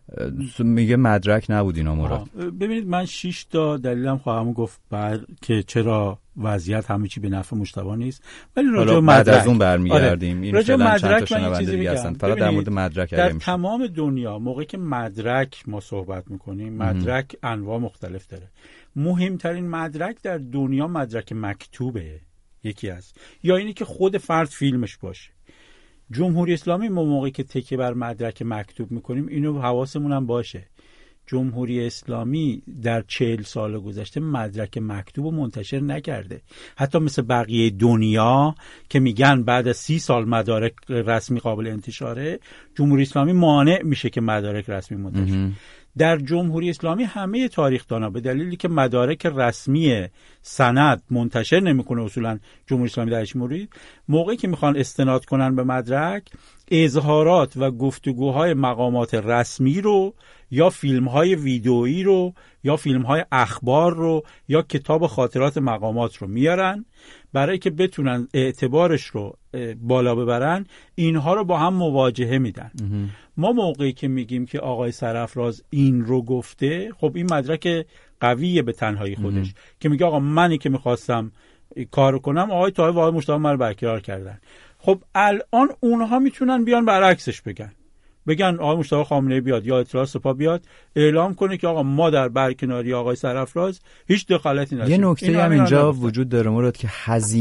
S1: میگه مدرک نبود اینا مراد.
S2: ببینید من شش تا دلیلم خواهم گفت بر که چرا وضعیت همه چی به نفع مجتبی نیست، ولی راجع به مدرک
S1: از اون برمیگردیم.
S2: آره. این فعلا چند تا شنونده دیگه
S1: هستن. فقط در مورد مدرک
S2: در تمام دنیا موقعی که مدرک ما صحبت میکنیم، مدرک انواع مختلف داره. مهمترین مدرک در دنیا مدرک مکتوبه، یکی از، یا اینی که خود فرد فیلمش باشه. جمهوری اسلامی ما موقعی که تکیه بر مدرک مکتوب میکنیم اینو حواسمون هم باشه. جمهوری اسلامی در چهل سال گذشته مدرک مکتوب رو منتشر نکرده. حتی مثل بقیه دنیا که میگن بعد از سی سال مدارک رسمی قابل انتشاره، جمهوری اسلامی مانع میشه که مدارک رسمی منتشر. در جمهوری اسلامی همه تاریخ‌دانا به دلیلی که مدارک رسمی سند منتشر نمیکنه اصولا جمهوری اسلامی درش مورد، موقعی که میخوان استناد کنن به مدرک، اظهارات و گفتگوهای مقامات رسمی رو یا فیلم‌های ویدئویی رو یا فیلم‌های اخبار رو یا کتاب خاطرات مقامات رو میارن برای که بتونن اعتبارش رو بالا ببرن. اینها رو با هم مواجهه میدن. ما موقعی که میگیم که آقای سرافراز این رو گفته، خب این مدرک قویه به تنهایی خودش اه. که میگه آقا منی که میخواستم کار کنم آقای طاهر و آقای مجتبی من رو برقرار کردن. خب الان اونها میتونن بیان برعکسش بگن، بگن آقای مجتبی خامنه‌ای بیاد یا اطلاعات سپاه بیاد اعلام کنه که آقا ما در برکناری آقای سرافراز هیچ دخالتی نداشتیم.
S1: یه نکته هم اینجا وجود داره مراد که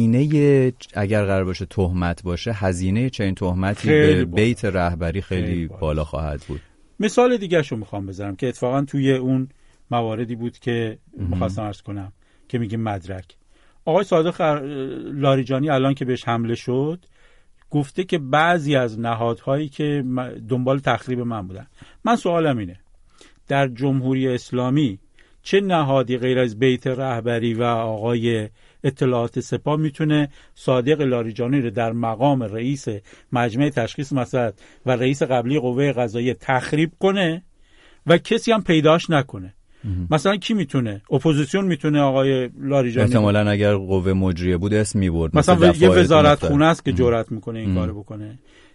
S1: هزینه اگر قرار باشه تهمت باشه، هزینه چنین تهمتی به بیت رهبری خیلی, خیلی بالا. بالا خواهد بود.
S2: مثال دیگه شو میخوام بزنم که اتفاقا توی اون مواردی بود که میخواستم عرض کنم که میگیم مدرک. آقای صادق لاریجانی الان که بهش حمله شد گفته که بعضی از نهادهایی که دنبال تخریب من بودن. من سوالم اینه، در جمهوری اسلامی چه نهادی غیر از بیت رهبری و آقای اطلاعات سپاه میتونه صادق لاریجانی رو در مقام رئیس مجمع تشخیص مسائل و رئیس قبلی قوه قضاییه تخریب کنه و کسی هم پیداش نکنه؟ مثلا کی میتونه؟ اپوزیسیون میتونه آقای لاریجانی؟
S1: احتمالاً اگر قوه مجریه بود اسم میبرد.
S2: مثلا, مثلا یه وزارت خونه است که جرأت میکنه این کارو بکنه.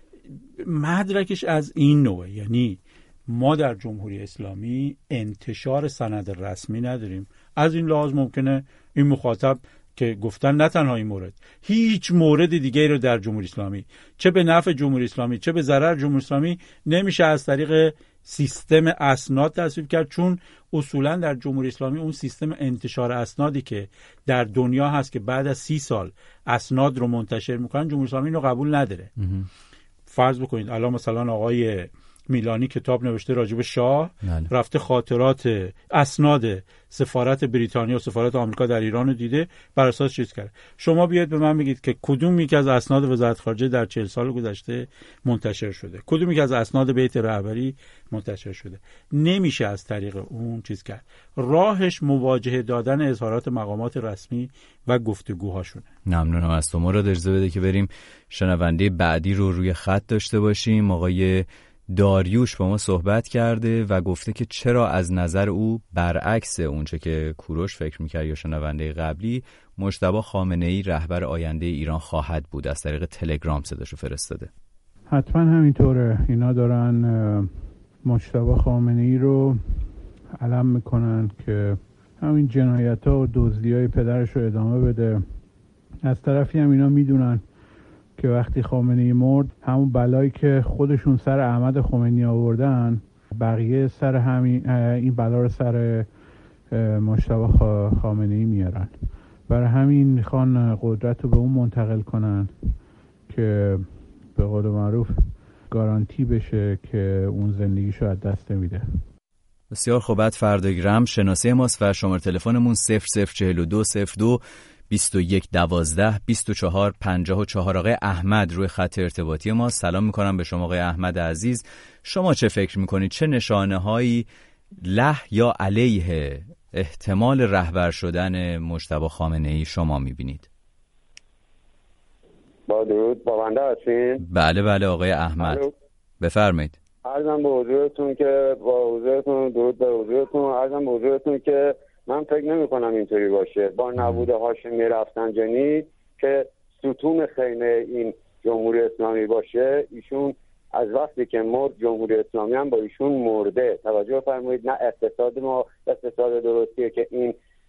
S2: مدرکش از این نوعه. یعنی ما در جمهوری اسلامی انتشار سند رسمی نداریم. از این لحاظ ممکنه این مخاطب که گفتن نه تنها این مورد، هیچ مورد دیگه رو در جمهوری اسلامی چه به نفع جمهوری اسلامی چه به ضرر جمهوری اسلامی نمیشه از طریق سیستم اسناد تصویب کرد، چون اصولا در جمهوری اسلامی اون سیستم انتشار اسنادی که در دنیا هست که بعد از سی سال اسناد رو منتشر میکنن، جمهوری اسلامی اینو قبول نداره. فرض بکنید الان مثلا آقای میلانی کتاب نوشته راجب شاه، نله. رفته خاطرات اسناد سفارت بریتانیا و سفارت آمریکا در ایران رو دیده، بر اساس چیز کرده. شما بیاید به من بگید که کدوم یکی از اسناد وزارت خارجه در چهل سال گذشته منتشر شده، کدوم یکی از اسناد بیت رهبری منتشر شده؟ نمیشه از طریق اون چیز کرد. راهش مواجهه دادن اظهارات مقامات رسمی و گفتگوهاشونه.
S1: ممنونم از تو. مراد اجازه بده که بریم شنونده بعدی رو روی خط داشته باشیم. آقای داریوش با ما صحبت کرده و گفته که چرا از نظر او برعکس اونچه که کوروش فکر میکرد یا شنونده قبلی، مجتبی خامنه‌ای رهبر آینده ایران خواهد بود. از طریق تلگرام صداشو فرستاده.
S10: حتما همینطوره. اینا دارن مجتبی خامنه‌ای رو علم میکنن که همین جنایت ها و دزدی های پدرش رو ادامه بده. از طرفی هم اینا میدونن که وقتی خامنه‌ای مرد، همون بلایی که خودشون سر احمد خمینی آوردن، بقیه سر همین این بلا رو سر مجتبی خامنه‌ای میارن. برای همین میخوان قدرت رو به اون منتقل کنن که به قول معروف گارانتی بشه که اون زندگیشو از دست نمیده.
S1: بسیار خوب. بعد فرداگرام شناسه ماست و شماره تلفنمون صفر صفر چهل و دو صفر دو بیست و یک دوازده بیست و چهار پنجاه و چهار. آقای احمد روی خط ارتباطی ما. سلام میکنم به شما آقای احمد عزیز. شما چه فکر میکنید؟ چه نشانه هایی له یا علیه احتمال رهبر شدن مجتبی خامنه‌ای شما میبینید؟
S11: با درود، با بنده هستین؟
S1: بله بله آقای احمد بفرمایید.
S11: عرضم به حضورتون که با حضورتون درود به حضورتون. عرضم به حضورتون که من فکر نمی کنم اینطوری باشه. با نبود هاشمی رفسنجانی که ستون خیمه این جمهوری اسلامی باشه، ایشون از وقتی که مرد جمهوری اسلامی هم با ایشون مرده. توجه فرمایید، نه اقتصاد ما اقتصاد درستیه که این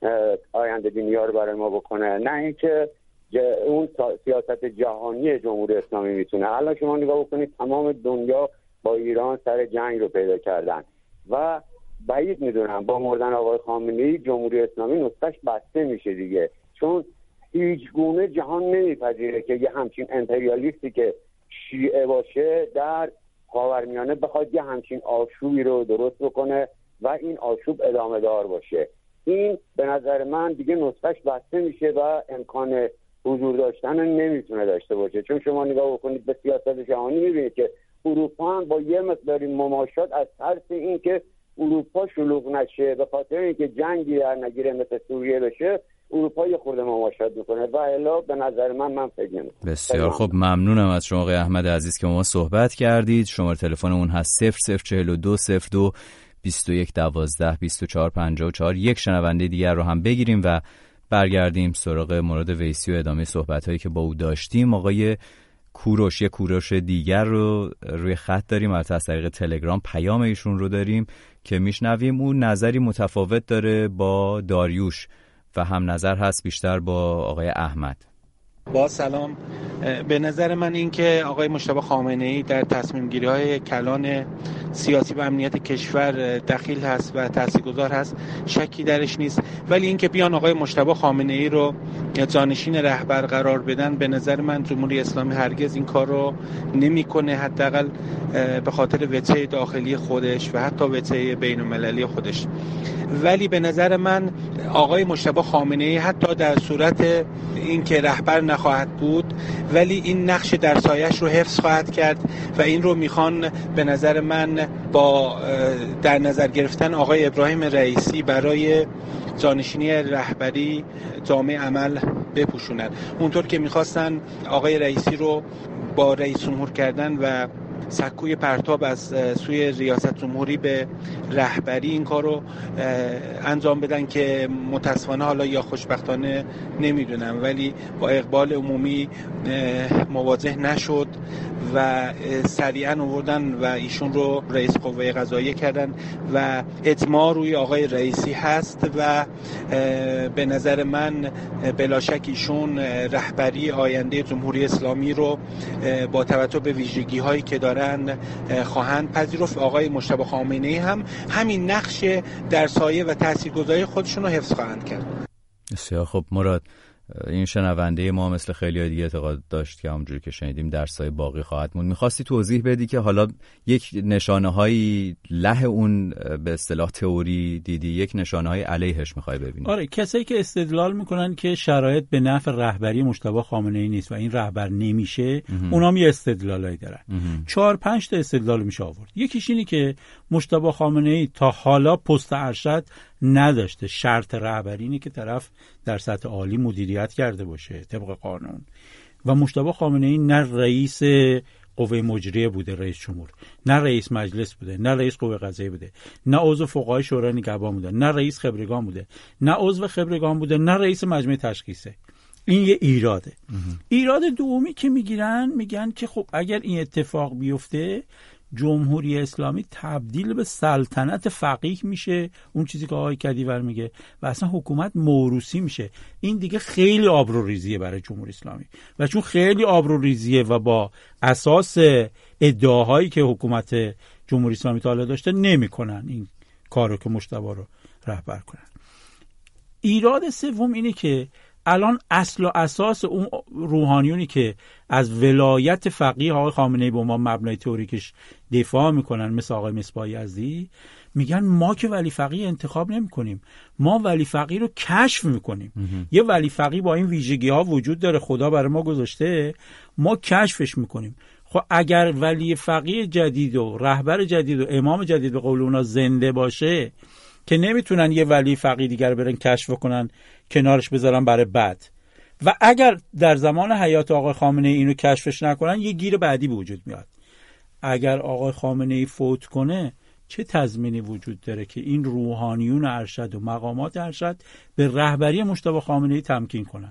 S11: آینده بینی‌ها رو برای ما بکنه، نه اینکه اون سیاست جهانی جمهوری اسلامی میتونه. الان شما نگاه بکنید، تمام دنیا با ایران سر جنگ رو پیدا کردن و بعید میدونم با مردن آقای خامنه‌ای جمهوری اسلامی نسخش بسته میشه دیگه، چون هیچ گونه جهان نمیپذیره که یه همچین امپریالیستی که شیعه باشه در خاورمیانه بخواد یه همچین آشوبی رو درست بکنه و این آشوب ادامه دار باشه. این به نظر من دیگه نسخش بسته میشه و امکان حضور داشتن نمیتونه داشته باشه. چون شما نگاه بکنید به سیاست جهانی میبینید که اروپا هم با یه مقداری مماشات از ترس این که اروپا شلوغ نشه، به خاطر اینکه جنگی در نگیره مثل سوریه بشه، اروپا یه خورده مماشات میکنه و الا به نظر من من فکر نمی‌کنم.
S1: بسیار خوب، ممنونم از شما آقای احمد عزیز که ما صحبت کردید. شماره تلفنمون هست صفر صفر چهل و دو صفر دو بیست و یک دوازده بیست و چهار پنجاه و چهار. یک شنونده دیگر رو هم بگیریم و برگردیم سراغ مراد ویسی و ادامه صحبت‌هایی که با او داشتیم. آقای کوروش، یک کوروش دیگر رو روی خط داریم، البته از طریق تلگرام پیام ایشون رو داریم که میشنویم. اون نظری متفاوت داره با داریوش و هم نظر هست بیشتر با آقای احمد.
S12: با سلام. به نظر من این که آقای مجتبی خامنه‌ای در تصمیم گیری های کلان سیاسی و امنیت کشور دخیل هست و تاثیرگذار هست، شکی درش نیست، ولی این که بیان آقای مجتبی خامنه‌ای رو جانشین رهبر قرار بدن، به نظر من جمهوری اسلامی هرگز این کار رو نمی‌کنه، حداقل به خاطر وجهه داخلی خودش و حتی وجهه بین‌المللی خودش. ولی به نظر من آقای مجتبی خامنه‌ای حتی در صورت اینکه رهبر نخواهد بود، ولی این نقش در سایش رو حفظ خواهد کرد و این رو میخوان به نظر من با در نظر گرفتن آقای ابراهیم رئیسی برای جانشینی رهبری جامعه عمل بپوشونن. اونطور که میخواستن آقای رئیسی رو با رئیس جمهور کردن و سکوی پرتاب از سوی ریاست جمهوری به رهبری این کار رو انجام بدن که متاسفانه حالا یا خوشبختانه نمیدونم، ولی با اقبال عمومی مواجه نشد و سریعا آوردن و ایشون رو رئیس قوه قضاییه کردن و اجماع روی آقای رئیسی هست و به نظر من بلا شک ایشون رهبری آینده جمهوری اسلامی رو با توجه به ویژگی هایی که دارن خواهند پذیرفت. آقای مجتبی خامنه‌ای هم همین نقش در سایه و تاثیرگذاری خودشون رو حفظ خواهند کرد.
S1: بسیار خب مراد، این شنونده ما مثل خیلی دیگه اعتقاد داشت که همونجوری که شنیدیم در سایه باقی خواهد موند. می‌خواستی توضیح بدی که حالا یک نشانه‌هایی له اون به اصطلاح تئوری دیدی، یک نشانه‌های علیهش می‌خوای ببینی؟
S2: آره، کسایی که استدلال میکنن که شرایط به نفع رهبری مجتبی خامنه‌ای نیست و این رهبر نمیشه، اونا هم یه استدلالایی دارن. چهار پنج تا استدلال میشه آورد. یکیش اینه که مجتبی خامنه‌ای تا حالا پست ارشد نداشته. شرط رهبری اینه که طرف در سطح عالی مدیریت کرده باشه طبق قانون و مجتبی خامنه‌ای نه رئیس قوه مجریه بوده رئیس جمهور، نه رئیس مجلس بوده، نه رئیس قوه قضاییه بوده، نه عضو فقهای شورای نگهبان بوده، نه رئیس خبرگان بوده، نه عضو خبرگان بوده، نه رئیس مجمع تشخیصه. این یه ایراده. ایراد دومی که میگیرن میگن که خب اگر این اتفاق بیفته جمهوری اسلامی تبدیل به سلطنت فقیه میشه، اون چیزی که آقای کدیور میگه، و اصلا حکومت موروثی میشه. این دیگه خیلی آبروریزیه برای جمهوری اسلامی، و چون خیلی آبروریزیه و با اساس ادعاهایی که حکومت جمهوری اسلامی تا حالا داشته نمیکنن این کارو که مجتبی رو رهبر کنن. ایراد سوم اینه که الان اصل و اساس اون روحانیونی که از ولایت فقیه آقای خامنه‌ای به ما مبنای تئوریکش دفاع میکنن، مثل آقای مصباح یزدی، میگن ما که ولی فقیه انتخاب نمی کنیم، ما ولی فقیه رو کشف میکنیم. یه ولی فقیه با این ویژگی ها وجود داره، خدا برای ما گذاشته، ما کشفش میکنیم. خب اگر ولی فقیه جدید و رهبر جدید و امام جدید به قول اونا زنده باشه که نمیتونن یه ولی فقیه دیگر برن کشف کنن کنارش بذارن برای بعد، و اگر در زمان حیات آقای خامنه‌ای اینو کشفش نکنن یه گیر بعدی به وجود میاد. اگر آقای خامنه‌ای فوت کنه چه تضمینی وجود داره که این روحانیون ارشد و مقامات ارشد به رهبری مجتبی خامنه‌ای تمکین کنن؟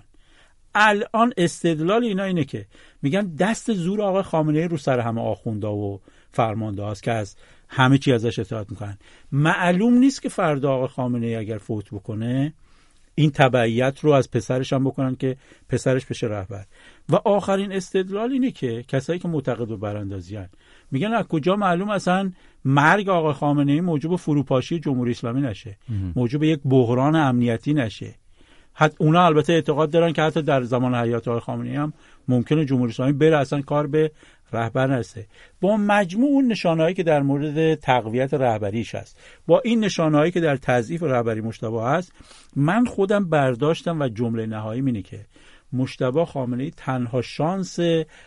S2: الان استدلال اینا اینه که میگن دست زور آقای خامنه‌ای رو سر همه آخوندا و فرمانده هاست که از همه چی ازش اطاعت میکنن. معلوم نیست که فردا آقای خامنه‌ای اگر فوت بکنه این تبعیت رو از پسرش هم بکنن که پسرش بشه رهبر. و آخرین استدلال اینه که کسایی که معتقد به براندازی هن میگن از کجا معلوم اصلا مرگ آقای خامنه‌ای موجب فروپاشی جمهوری اسلامی نشه، موجب یک بحران امنیتی نشه. حتی اونا البته اعتقاد دارن که حتی در زمان حیات آقای خامنه‌ای هم ممکنه جمهوری اسلامی بره اصلا کار به رهبر نرسه. با مجموع اون نشانه‌هایی که در مورد تقویت رهبریش هست، با این نشانه‌هایی که در تضعیف رهبری مجتبی هست، من خودم برداشتم و جمله نهایی اینه که مجتبی خامنه‌ای تنها شانس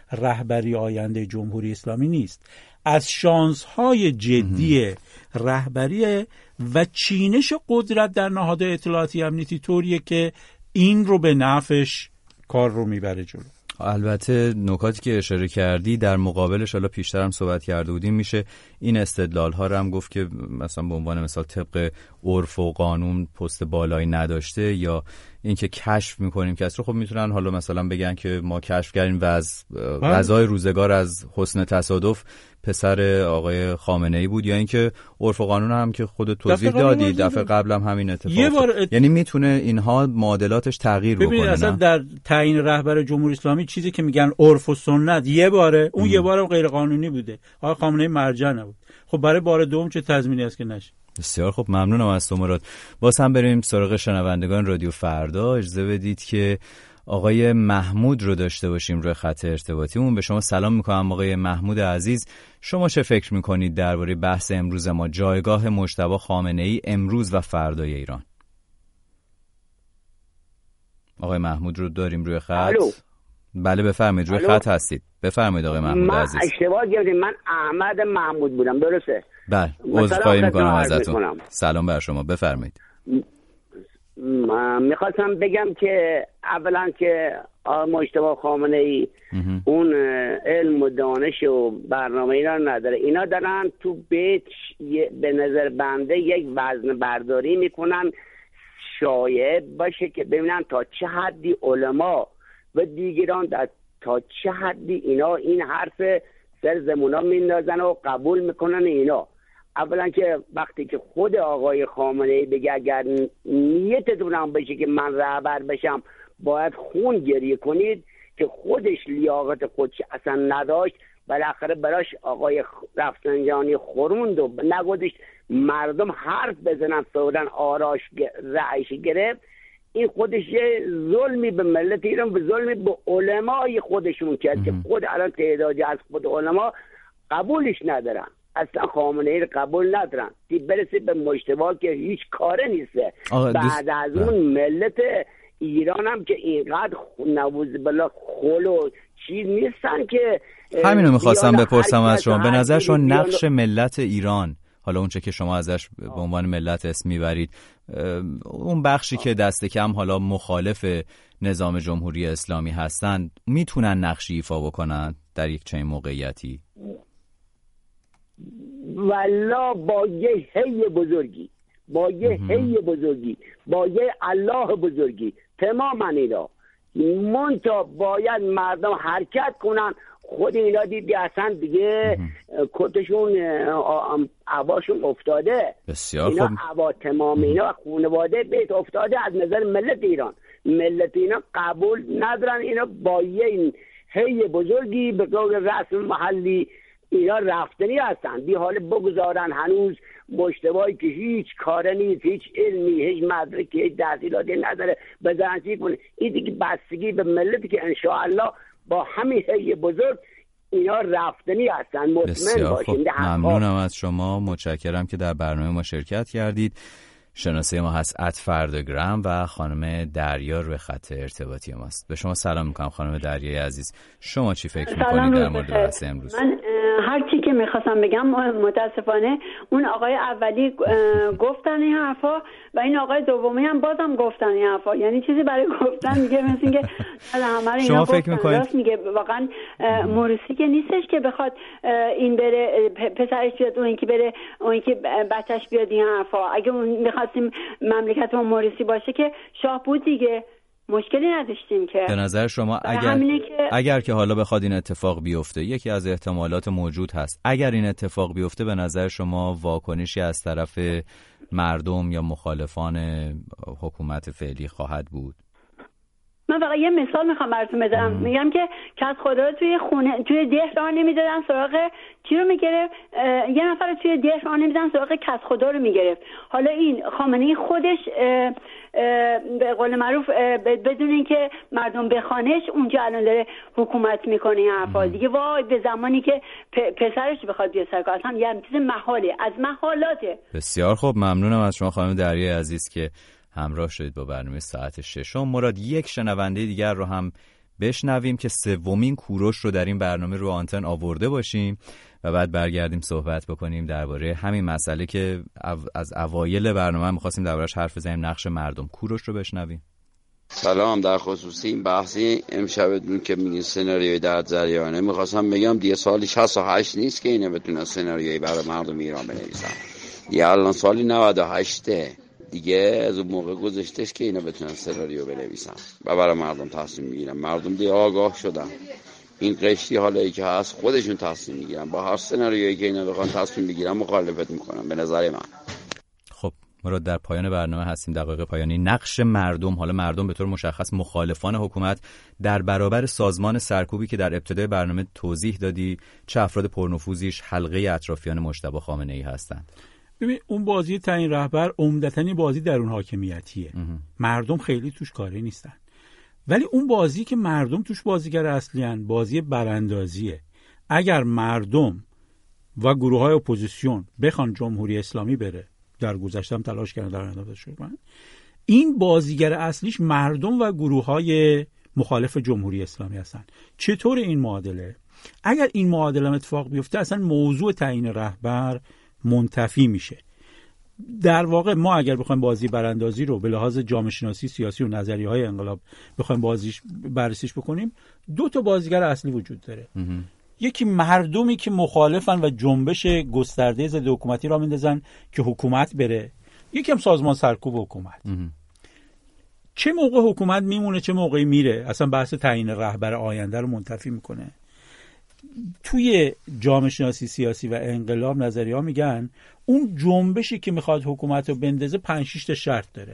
S2: رهبری آینده جمهوری اسلامی نیست، از شانس‌های جدی رهبری و چینش قدرت در نهادهای اطلاعاتی امنیتی طوریه که این رو به نفعش کار رو میبره جلو.
S1: البته نکاتی که اشاره کردی در مقابلش، حالا پیشتر هم صحبت کرده بودیم، میشه این استدلال ها رو هم گفت که مثلا به عنوان مثال طبق عرف و قانون پست بالایی نداشته، یا اینکه کشف میکنیم کسی رو. خب میتونن حالا مثلا بگن که ما کشف کردیم و از قضای روزگار از حسن تصادف پسر آقای خامنه‌ای بود، یا اینکه عرف و قانون هم که خودت توضیح دادی دفعه قبلم همین اتفاق. ات... یعنی میتونه اینها معادلاتش تغییر بکنه.
S2: ببینید اصلا در تعیین رهبر جمهوری اسلامی چیزی که میگن عرف و سنت یه باره، اون ام. یه باره غیر قانونی بوده، آقای خامنه‌ای مرجع نبود. خب برای بار دوم چه تضمینی هست که نشه؟
S1: بسیار خب، ممنونم از تو مراد. باز هم بریم سراغ شنوندگان رادیو فردا. اجازه بدید که آقای محمود رو داشته باشیم روی خط ارتباطیمون. به شما سلام میکنم آقای محمود عزیز. شما چه فکر میکنید درباره بحث امروز ما، جایگاه مجتبی خامنه‌ای امروز و فردای ایران؟ آقای محمود رو داریم روی خط؟ الو. بله بفرمایید، روی خط هستید. بفرمایید آقای محمود
S13: من
S1: عزیز.
S13: من اشتباه کردم، من احمد محمود بودم، درسته؟
S1: بله، عذرخواهی میکنم ازتون. سلام بر شما، بفرمایید.
S13: میخواستم بگم که اولا که مجتبی خامنه‌ای اون علم و دانش و برنامه اینا نداره. اینا دارن تو بیت به نظر بنده یک وزن برداری میکنن شایع باشه که ببینن تا چه حدی علما و دیگران در تا چه حدی اینا این حرف سر زمونا میندازن و قبول میکنن. اینا اولا که وقتی که خود آقای خامنه‌ای بگه اگر نیتتون هم بشه که من رهبر بشم باید خون گریه کنید، که خودش لیاقت خودش اصلا نداشت، بالاخره براش آقای رفسنجانی خوروند و نگودش مردم حرف بزنن فوراً آراش رأیش گرفت. این خودش یه ظلمی به ملت ایران و ظلمی به علمای خودشون کرد که خود الان تعدادی از خود علما قبولش ندارن، اصلا خامنه‌ای رو قبول ندارن، که برسه به مجتبی که هیچ کاره نیسته. بعد از اون ملت ایران هم که اینقدر نووز بلا خلو چیز نیستن که
S1: همینو میخواستم بپرسم از شما. به نظر شما نقش ملت ایران، حالا اونچه که شما ازش به عنوان ملت اسم میبرید، اون بخشی که دست کم حالا مخالف نظام جمهوری اسلامی هستند میتونن نقشی ایفا بکنن در یک چنین موقعیتی؟
S13: والله با یه هی بزرگی، با یه هی بزرگی، با یه الله بزرگی تماما اینا منتها باید مردم حرکت کنن. خود اینا دیدی اصلا دیگه کتشون عباشون افتاده.
S1: بسیار
S13: اینا
S1: خوب.
S13: عبا تمام اینا خانواده بیت افتاده از نظر ملت ایران. ملت اینا قبول ندارن. اینا با یه هی بزرگی به قول رسم محلی اینا رفتنی هستن. بی حال بگذارن هنوز مجتبی که هیچ کاره نیست، هیچ علمی، هیچ مدرکی، هیچ تحصیلاتی نداره بزنن چی کنه. این دیگه بستگی به ملتی که انشاءالله با همین هی بزرگ اینا رفتنی هستن. مطمئن باشید.
S1: ممنونم از شما، متشکرم که در برنامه ما شرکت کردید. شناسه ما هست ات فردگرام و خانم دریا روی خط ارتباطی ماست. به شما سلام میکنم خانم دریای عزیز. شما چی فکر میکنید در مورد بحث امروز؟
S14: من هر چی که میخواستم بگم متاسفانه اون آقای اولی گفتن این حرفا و این آقای دومی هم بازم گفتن این حرفا. یعنی چیزی برای گفتن میگه مثل اینکه همه اینا
S1: شما فکر میکنید
S14: راست میگه. واقعا مورسی که نیستش که بخواد این بره پسرش بیاد اون که بره اون که بچهش بیاد این حرفا. اگه اون میخواستیم مملکت ما مورسی باشه که شاه بود دیگه، مشکلی نداشتیم. که
S1: به نظر شما اگر که... اگر که حالا بخواد این اتفاق بیفته، یکی از احتمالات موجود هست، اگر این اتفاق بیفته به نظر شما واکنشی از طرف مردم یا مخالفان حکومت فعلی خواهد بود؟
S14: من فقط یه مثال میخوام براتون بزنم. میگم که کس خدا رو توی خونه توی ده راه نمیدادن سراغ چی رو میگرفت؟ یه نفر رو توی ده راه نمیدادن سراغ کس خدا رو میگرفت. حالا این خامنه‌ای خودش اه اه به قول معروف بدون اینکه مردم بخوانش اونجا الان داره حکومت میکنه این حرفا دیگه. وای به زمانی که پسرش بخواد بیاد سر کار اصلا یه چیز محاله، از محالاته.
S1: بسیار خوب، ممنونم از شما خانم دریای عزیز که همراه شدید با برنامه ساعت ششم. مراد یک شنونده دیگر رو هم بشنویم که سومین کوروش رو در این برنامه رو آنتن آورده باشیم و بعد برگردیم صحبت بکنیم درباره همین مسئله که از اوایل برنامه می‌خواستیم دربارش حرف بزنیم، نقش مردم. کوروش رو بشنویم.
S15: سلام. در خصوص این بحثی امشبتون که میگین سناریوی در جریانه، می‌خواستم بگم دیگه سالی شصت و هشت نیست که اینا بتونن سناریویی برای مردم ایران بنویسن. دیگه الان سالی نود و هشت دیگه از اون موقع گذشتهش که اینا بتونن سناریو بنویسن و برای مردم تصمیم میگیرن. مردم دیگه آگاه شدن. این قشتی حالایی که هست خودشون تصمیم میگیرن. با هر سناریویی که اینا بخوان تصمیم بگیرن مخالفت میکنن به نظر من.
S1: خب مراد در پایان برنامه هستیم، دقایق پایانی. نقش مردم، حالا مردم به طور مشخص مخالفان حکومت، در برابر سازمان سرکوبی که در ابتدای برنامه توضیح دادی چه افراد پرنفوذیش حلقه اطرافیان مجتبی خامنه‌ای هستند.
S2: ببین اون بازی تعیین رهبر عمدتاً بازی درون حاکمیتیه. مردم خیلی توش کاری نیستن. ولی اون بازی که مردم توش بازیگر اصلی ان بازی براندازیه. اگر مردم و گروه‌های اپوزیسیون بخوان جمهوری اسلامی بره، در گذشته هم تلاش کردن در اندازه شدن، این بازیگر اصلیش مردم و گروه‌های مخالف جمهوری اسلامی هستن. چطور این معادله؟ اگر این معادله اتفاق بیفته اصلا موضوع تعیین رهبر منتفی میشه. در واقع ما اگر بخوایم بازی براندازی رو به لحاظ جامعه شناسی سیاسی و نظریه‌های انقلاب بخوایم بازیش بررسیش بکنیم، دو تا بازیگر اصلی وجود داره. یکی مردمی که مخالفن و جنبش گسترده ضد حکومتی را میندازن که حکومت بره، یکی هم سازمان سرکوب حکومت. چه موقع حکومت میمونه چه موقعی میره اصلا بحث تعیین رهبر آینده رو منتفی میکنه. توی جامعه شناسی سیاسی و انقلاب نظریه‌ها میگن اون جنبشی که میخواد حکومت رو بندازه پنج شش تا شرط داره.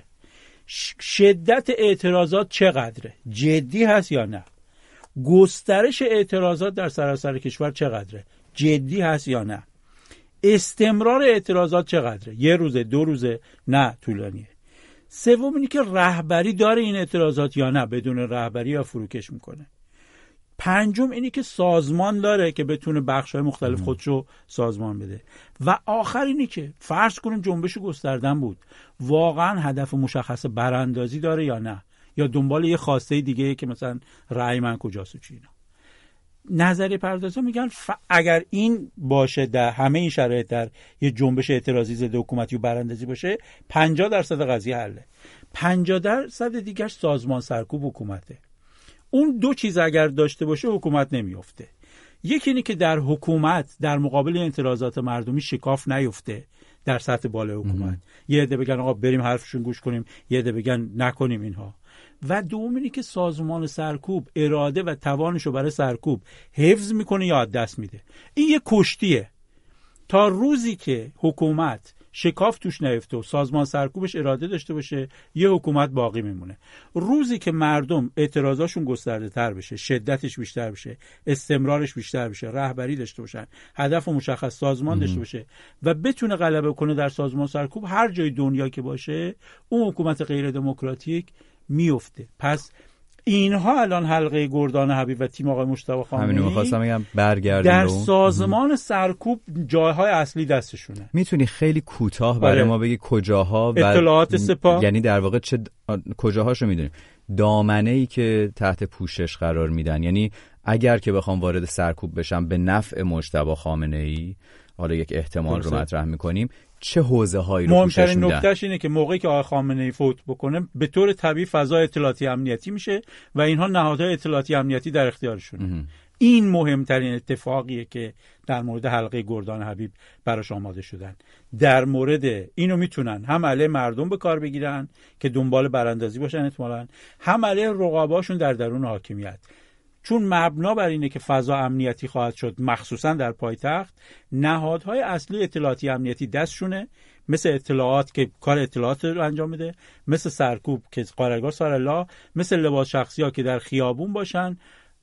S2: شدت اعتراضات چقدره؟ جدی هست یا نه؟ گسترش اعتراضات در سراسر کشور چقدره؟ جدی هست یا نه؟ استمرار اعتراضات چقدره؟ یه روزه، دو روزه، نه طولانیه. سوم اینه که رهبری داره این اعتراضات یا نه، بدون رهبری یا فروکش میکنه. پنجم اینی که سازمان داره که بتونه بخش‌های مختلف خودشو سازمان بده. و آخر اینی که فرض کنیم جنبش گستردن بود، واقعا هدف مشخص براندازی داره یا نه، یا دنبال یه خواسته دیگه که مثلا رأی من کجاست و چی اینا. نظریه پردازا میگن ف... اگر این باشه در همه این شرایط در یه جنبش اعتراضی ضد حکومتی و براندازی باشه، پنجاه درصد قضیه حله. پنجاه درصد دیگرش سازمان سرکوب حکومته. اون دو چیز اگر داشته باشه حکومت نمیفته. یکی اینه که در حکومت در مقابل اعتراضات مردمی شکاف نیفته در سطح بالای حکومت. یه عده بگن آقا بریم حرفشون گوش کنیم، یه عده بگن نکنیم اینها. و دوم اینه که سازمان سرکوب اراده و توانشو برای سرکوب حفظ میکنه یا از دست میده. این یه کشتیه. تا روزی که حکومت شکاف توش نیفته و سازمان سرکوبش اراده داشته باشه یه حکومت باقی میمونه. روزی که مردم اعتراضاشون گسترده تر بشه، شدتش بیشتر بشه، استمرارش بیشتر بشه، رهبری داشته باشن، هدف مشخص سازمان داشته باشه و بتونه غلبه کنه در سازمان سرکوب، هر جای دنیا که باشه اون حکومت غیر دموکراتیک میفته. پس اینها الان حلقه گردان حبیب و تیم آقای مجتبی خامنه‌ای
S1: همین می‌خواستم بگم برگردیم
S2: در سازمان سرکوب جایهای اصلی دستشونه.
S1: میتونی خیلی کوتاه برای
S2: باره.
S1: ما بگی کجاها و
S2: اطلاعات سپاه،
S1: یعنی در واقع چه کجاهاشو میدونیم، دامنه‌ای که تحت پوشش قرار میدن، یعنی اگر که بخوام وارد سرکوب بشم به نفع مجتبی خامنه‌ای، حالا یک احتمال رو مطرح میکنیم، چه حوزه هایی رو پوشش میدن؟
S2: مهمترین نکتهش اینه که موقعی که آقای خامنه‌ای فوت بکنه به طور طبیعی فضا اطلاعاتی امنیتی میشه و اینها نهادهای اطلاعاتی امنیتی در اختیارشونه. این مهمترین اتفاقیه که در مورد حلقه گردان حبیب براش آماده شدن. در مورد اینو میتونن هم علیه مردم به کار بگیرن که دنبال براندازی باشن احتمالاً، هم علیه رقباشون در درون حاکمیت. چون مبنا بر اینه که فضا امنیتی خواهد شد، مخصوصا در پایتخت، نهادهای اصلی اطلاعاتی امنیتی دستشونه، مثل اطلاعات که کار اطلاعات رو انجام میده، مثل سرکوب که قرارگاه سارالله، مثل لباس شخصی ها که در خیابون باشن.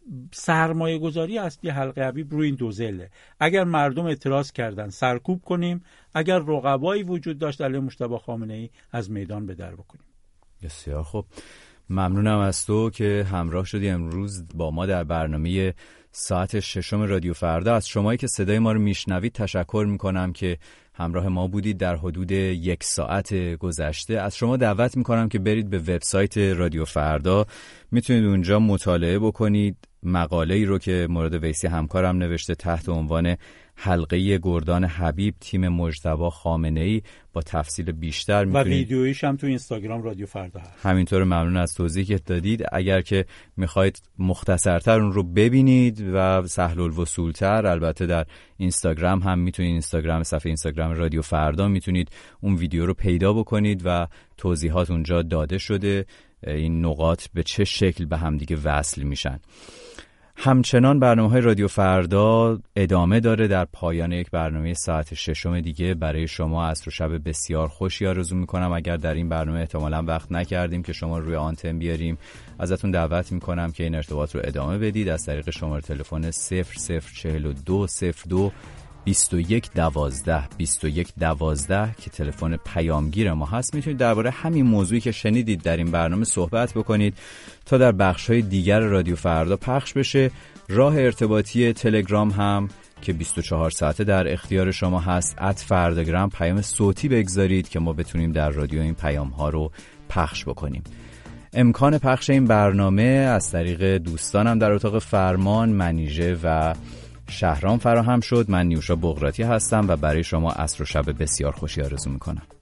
S2: سرمایه گذاری اصلی حلقه حبیب روی این دو ضلعه. اگر مردم اعتراض کردن سرکوب کنیم، اگر رقبایی وجود داشت علیه مجتبی خامنه‌ای از میدان به در بکنیم.
S1: بسیار خوب، ممنونم از تو که همراه شدی امروز با ما در برنامه ساعت ششم رادیو فردا. از شمایی که صدای ما رو میشنوید تشکر میکنم که همراه ما بودید در حدود یک ساعت گذشته. از شما دعوت میکنم که برید به وبسایت رادیو فردا، میتونید اونجا مطالعه بکنید مقاله‌ای رو که مراد ویسی همکارم نوشته تحت عنوان حلقه گردان حبیب تیم مجتبی خامنه‌ای، با تفصیل بیشتر میتونید،
S2: و ویدیویش هم تو اینستاگرام رادیو فردا هست.
S1: همینطور. ممنون از توضیحی که دادید. اگر که میخواید مختصرتر اون رو ببینید و سهل الوصولتر، البته در اینستاگرام هم میتونید، اینستاگرام صفحه اینستاگرام رادیو فردا میتونید اون ویدیو رو پیدا بکنید و توضیحات اونجا داده شده، این نقاط به چه شکل به هم دیگه وصل میشن. همچنان برنامه‌های رادیو فردا ادامه داره. در پایان یک برنامه ساعت ششم دیگه برای شما عصر و شب بسیار خوشی آرزو میکنم. اگر در این برنامه احتمالاً وقت نکردیم که شما روی آنتن بیاریم، ازتون دعوت میکنم که این ارتباط رو ادامه بدید از طریق شماره تلفن صفر صفر چهل و دو صفر دو بیست و یک دوازده بیست و یک دوازده که تلفن پیامگیر ما هست. میتونید درباره همین موضوعی که شنیدید در این برنامه صحبت بکنید تا در بخش‌های دیگر رادیو فردا پخش بشه. راه ارتباطی تلگرام هم که بیست و چهار ساعته در اختیار شما هست، ات فرداگرام پیام صوتی بگذارید که ما بتونیم در رادیو این پیام ها رو پخش بکنیم. امکان پخش این برنامه از طریق دوستانم در اتاق فرمان، منیژه و شهرام فراهم شد. من نیوشا بغراتی هستم و برای شما عصر و شب بسیار خوشی آرزو میکنم.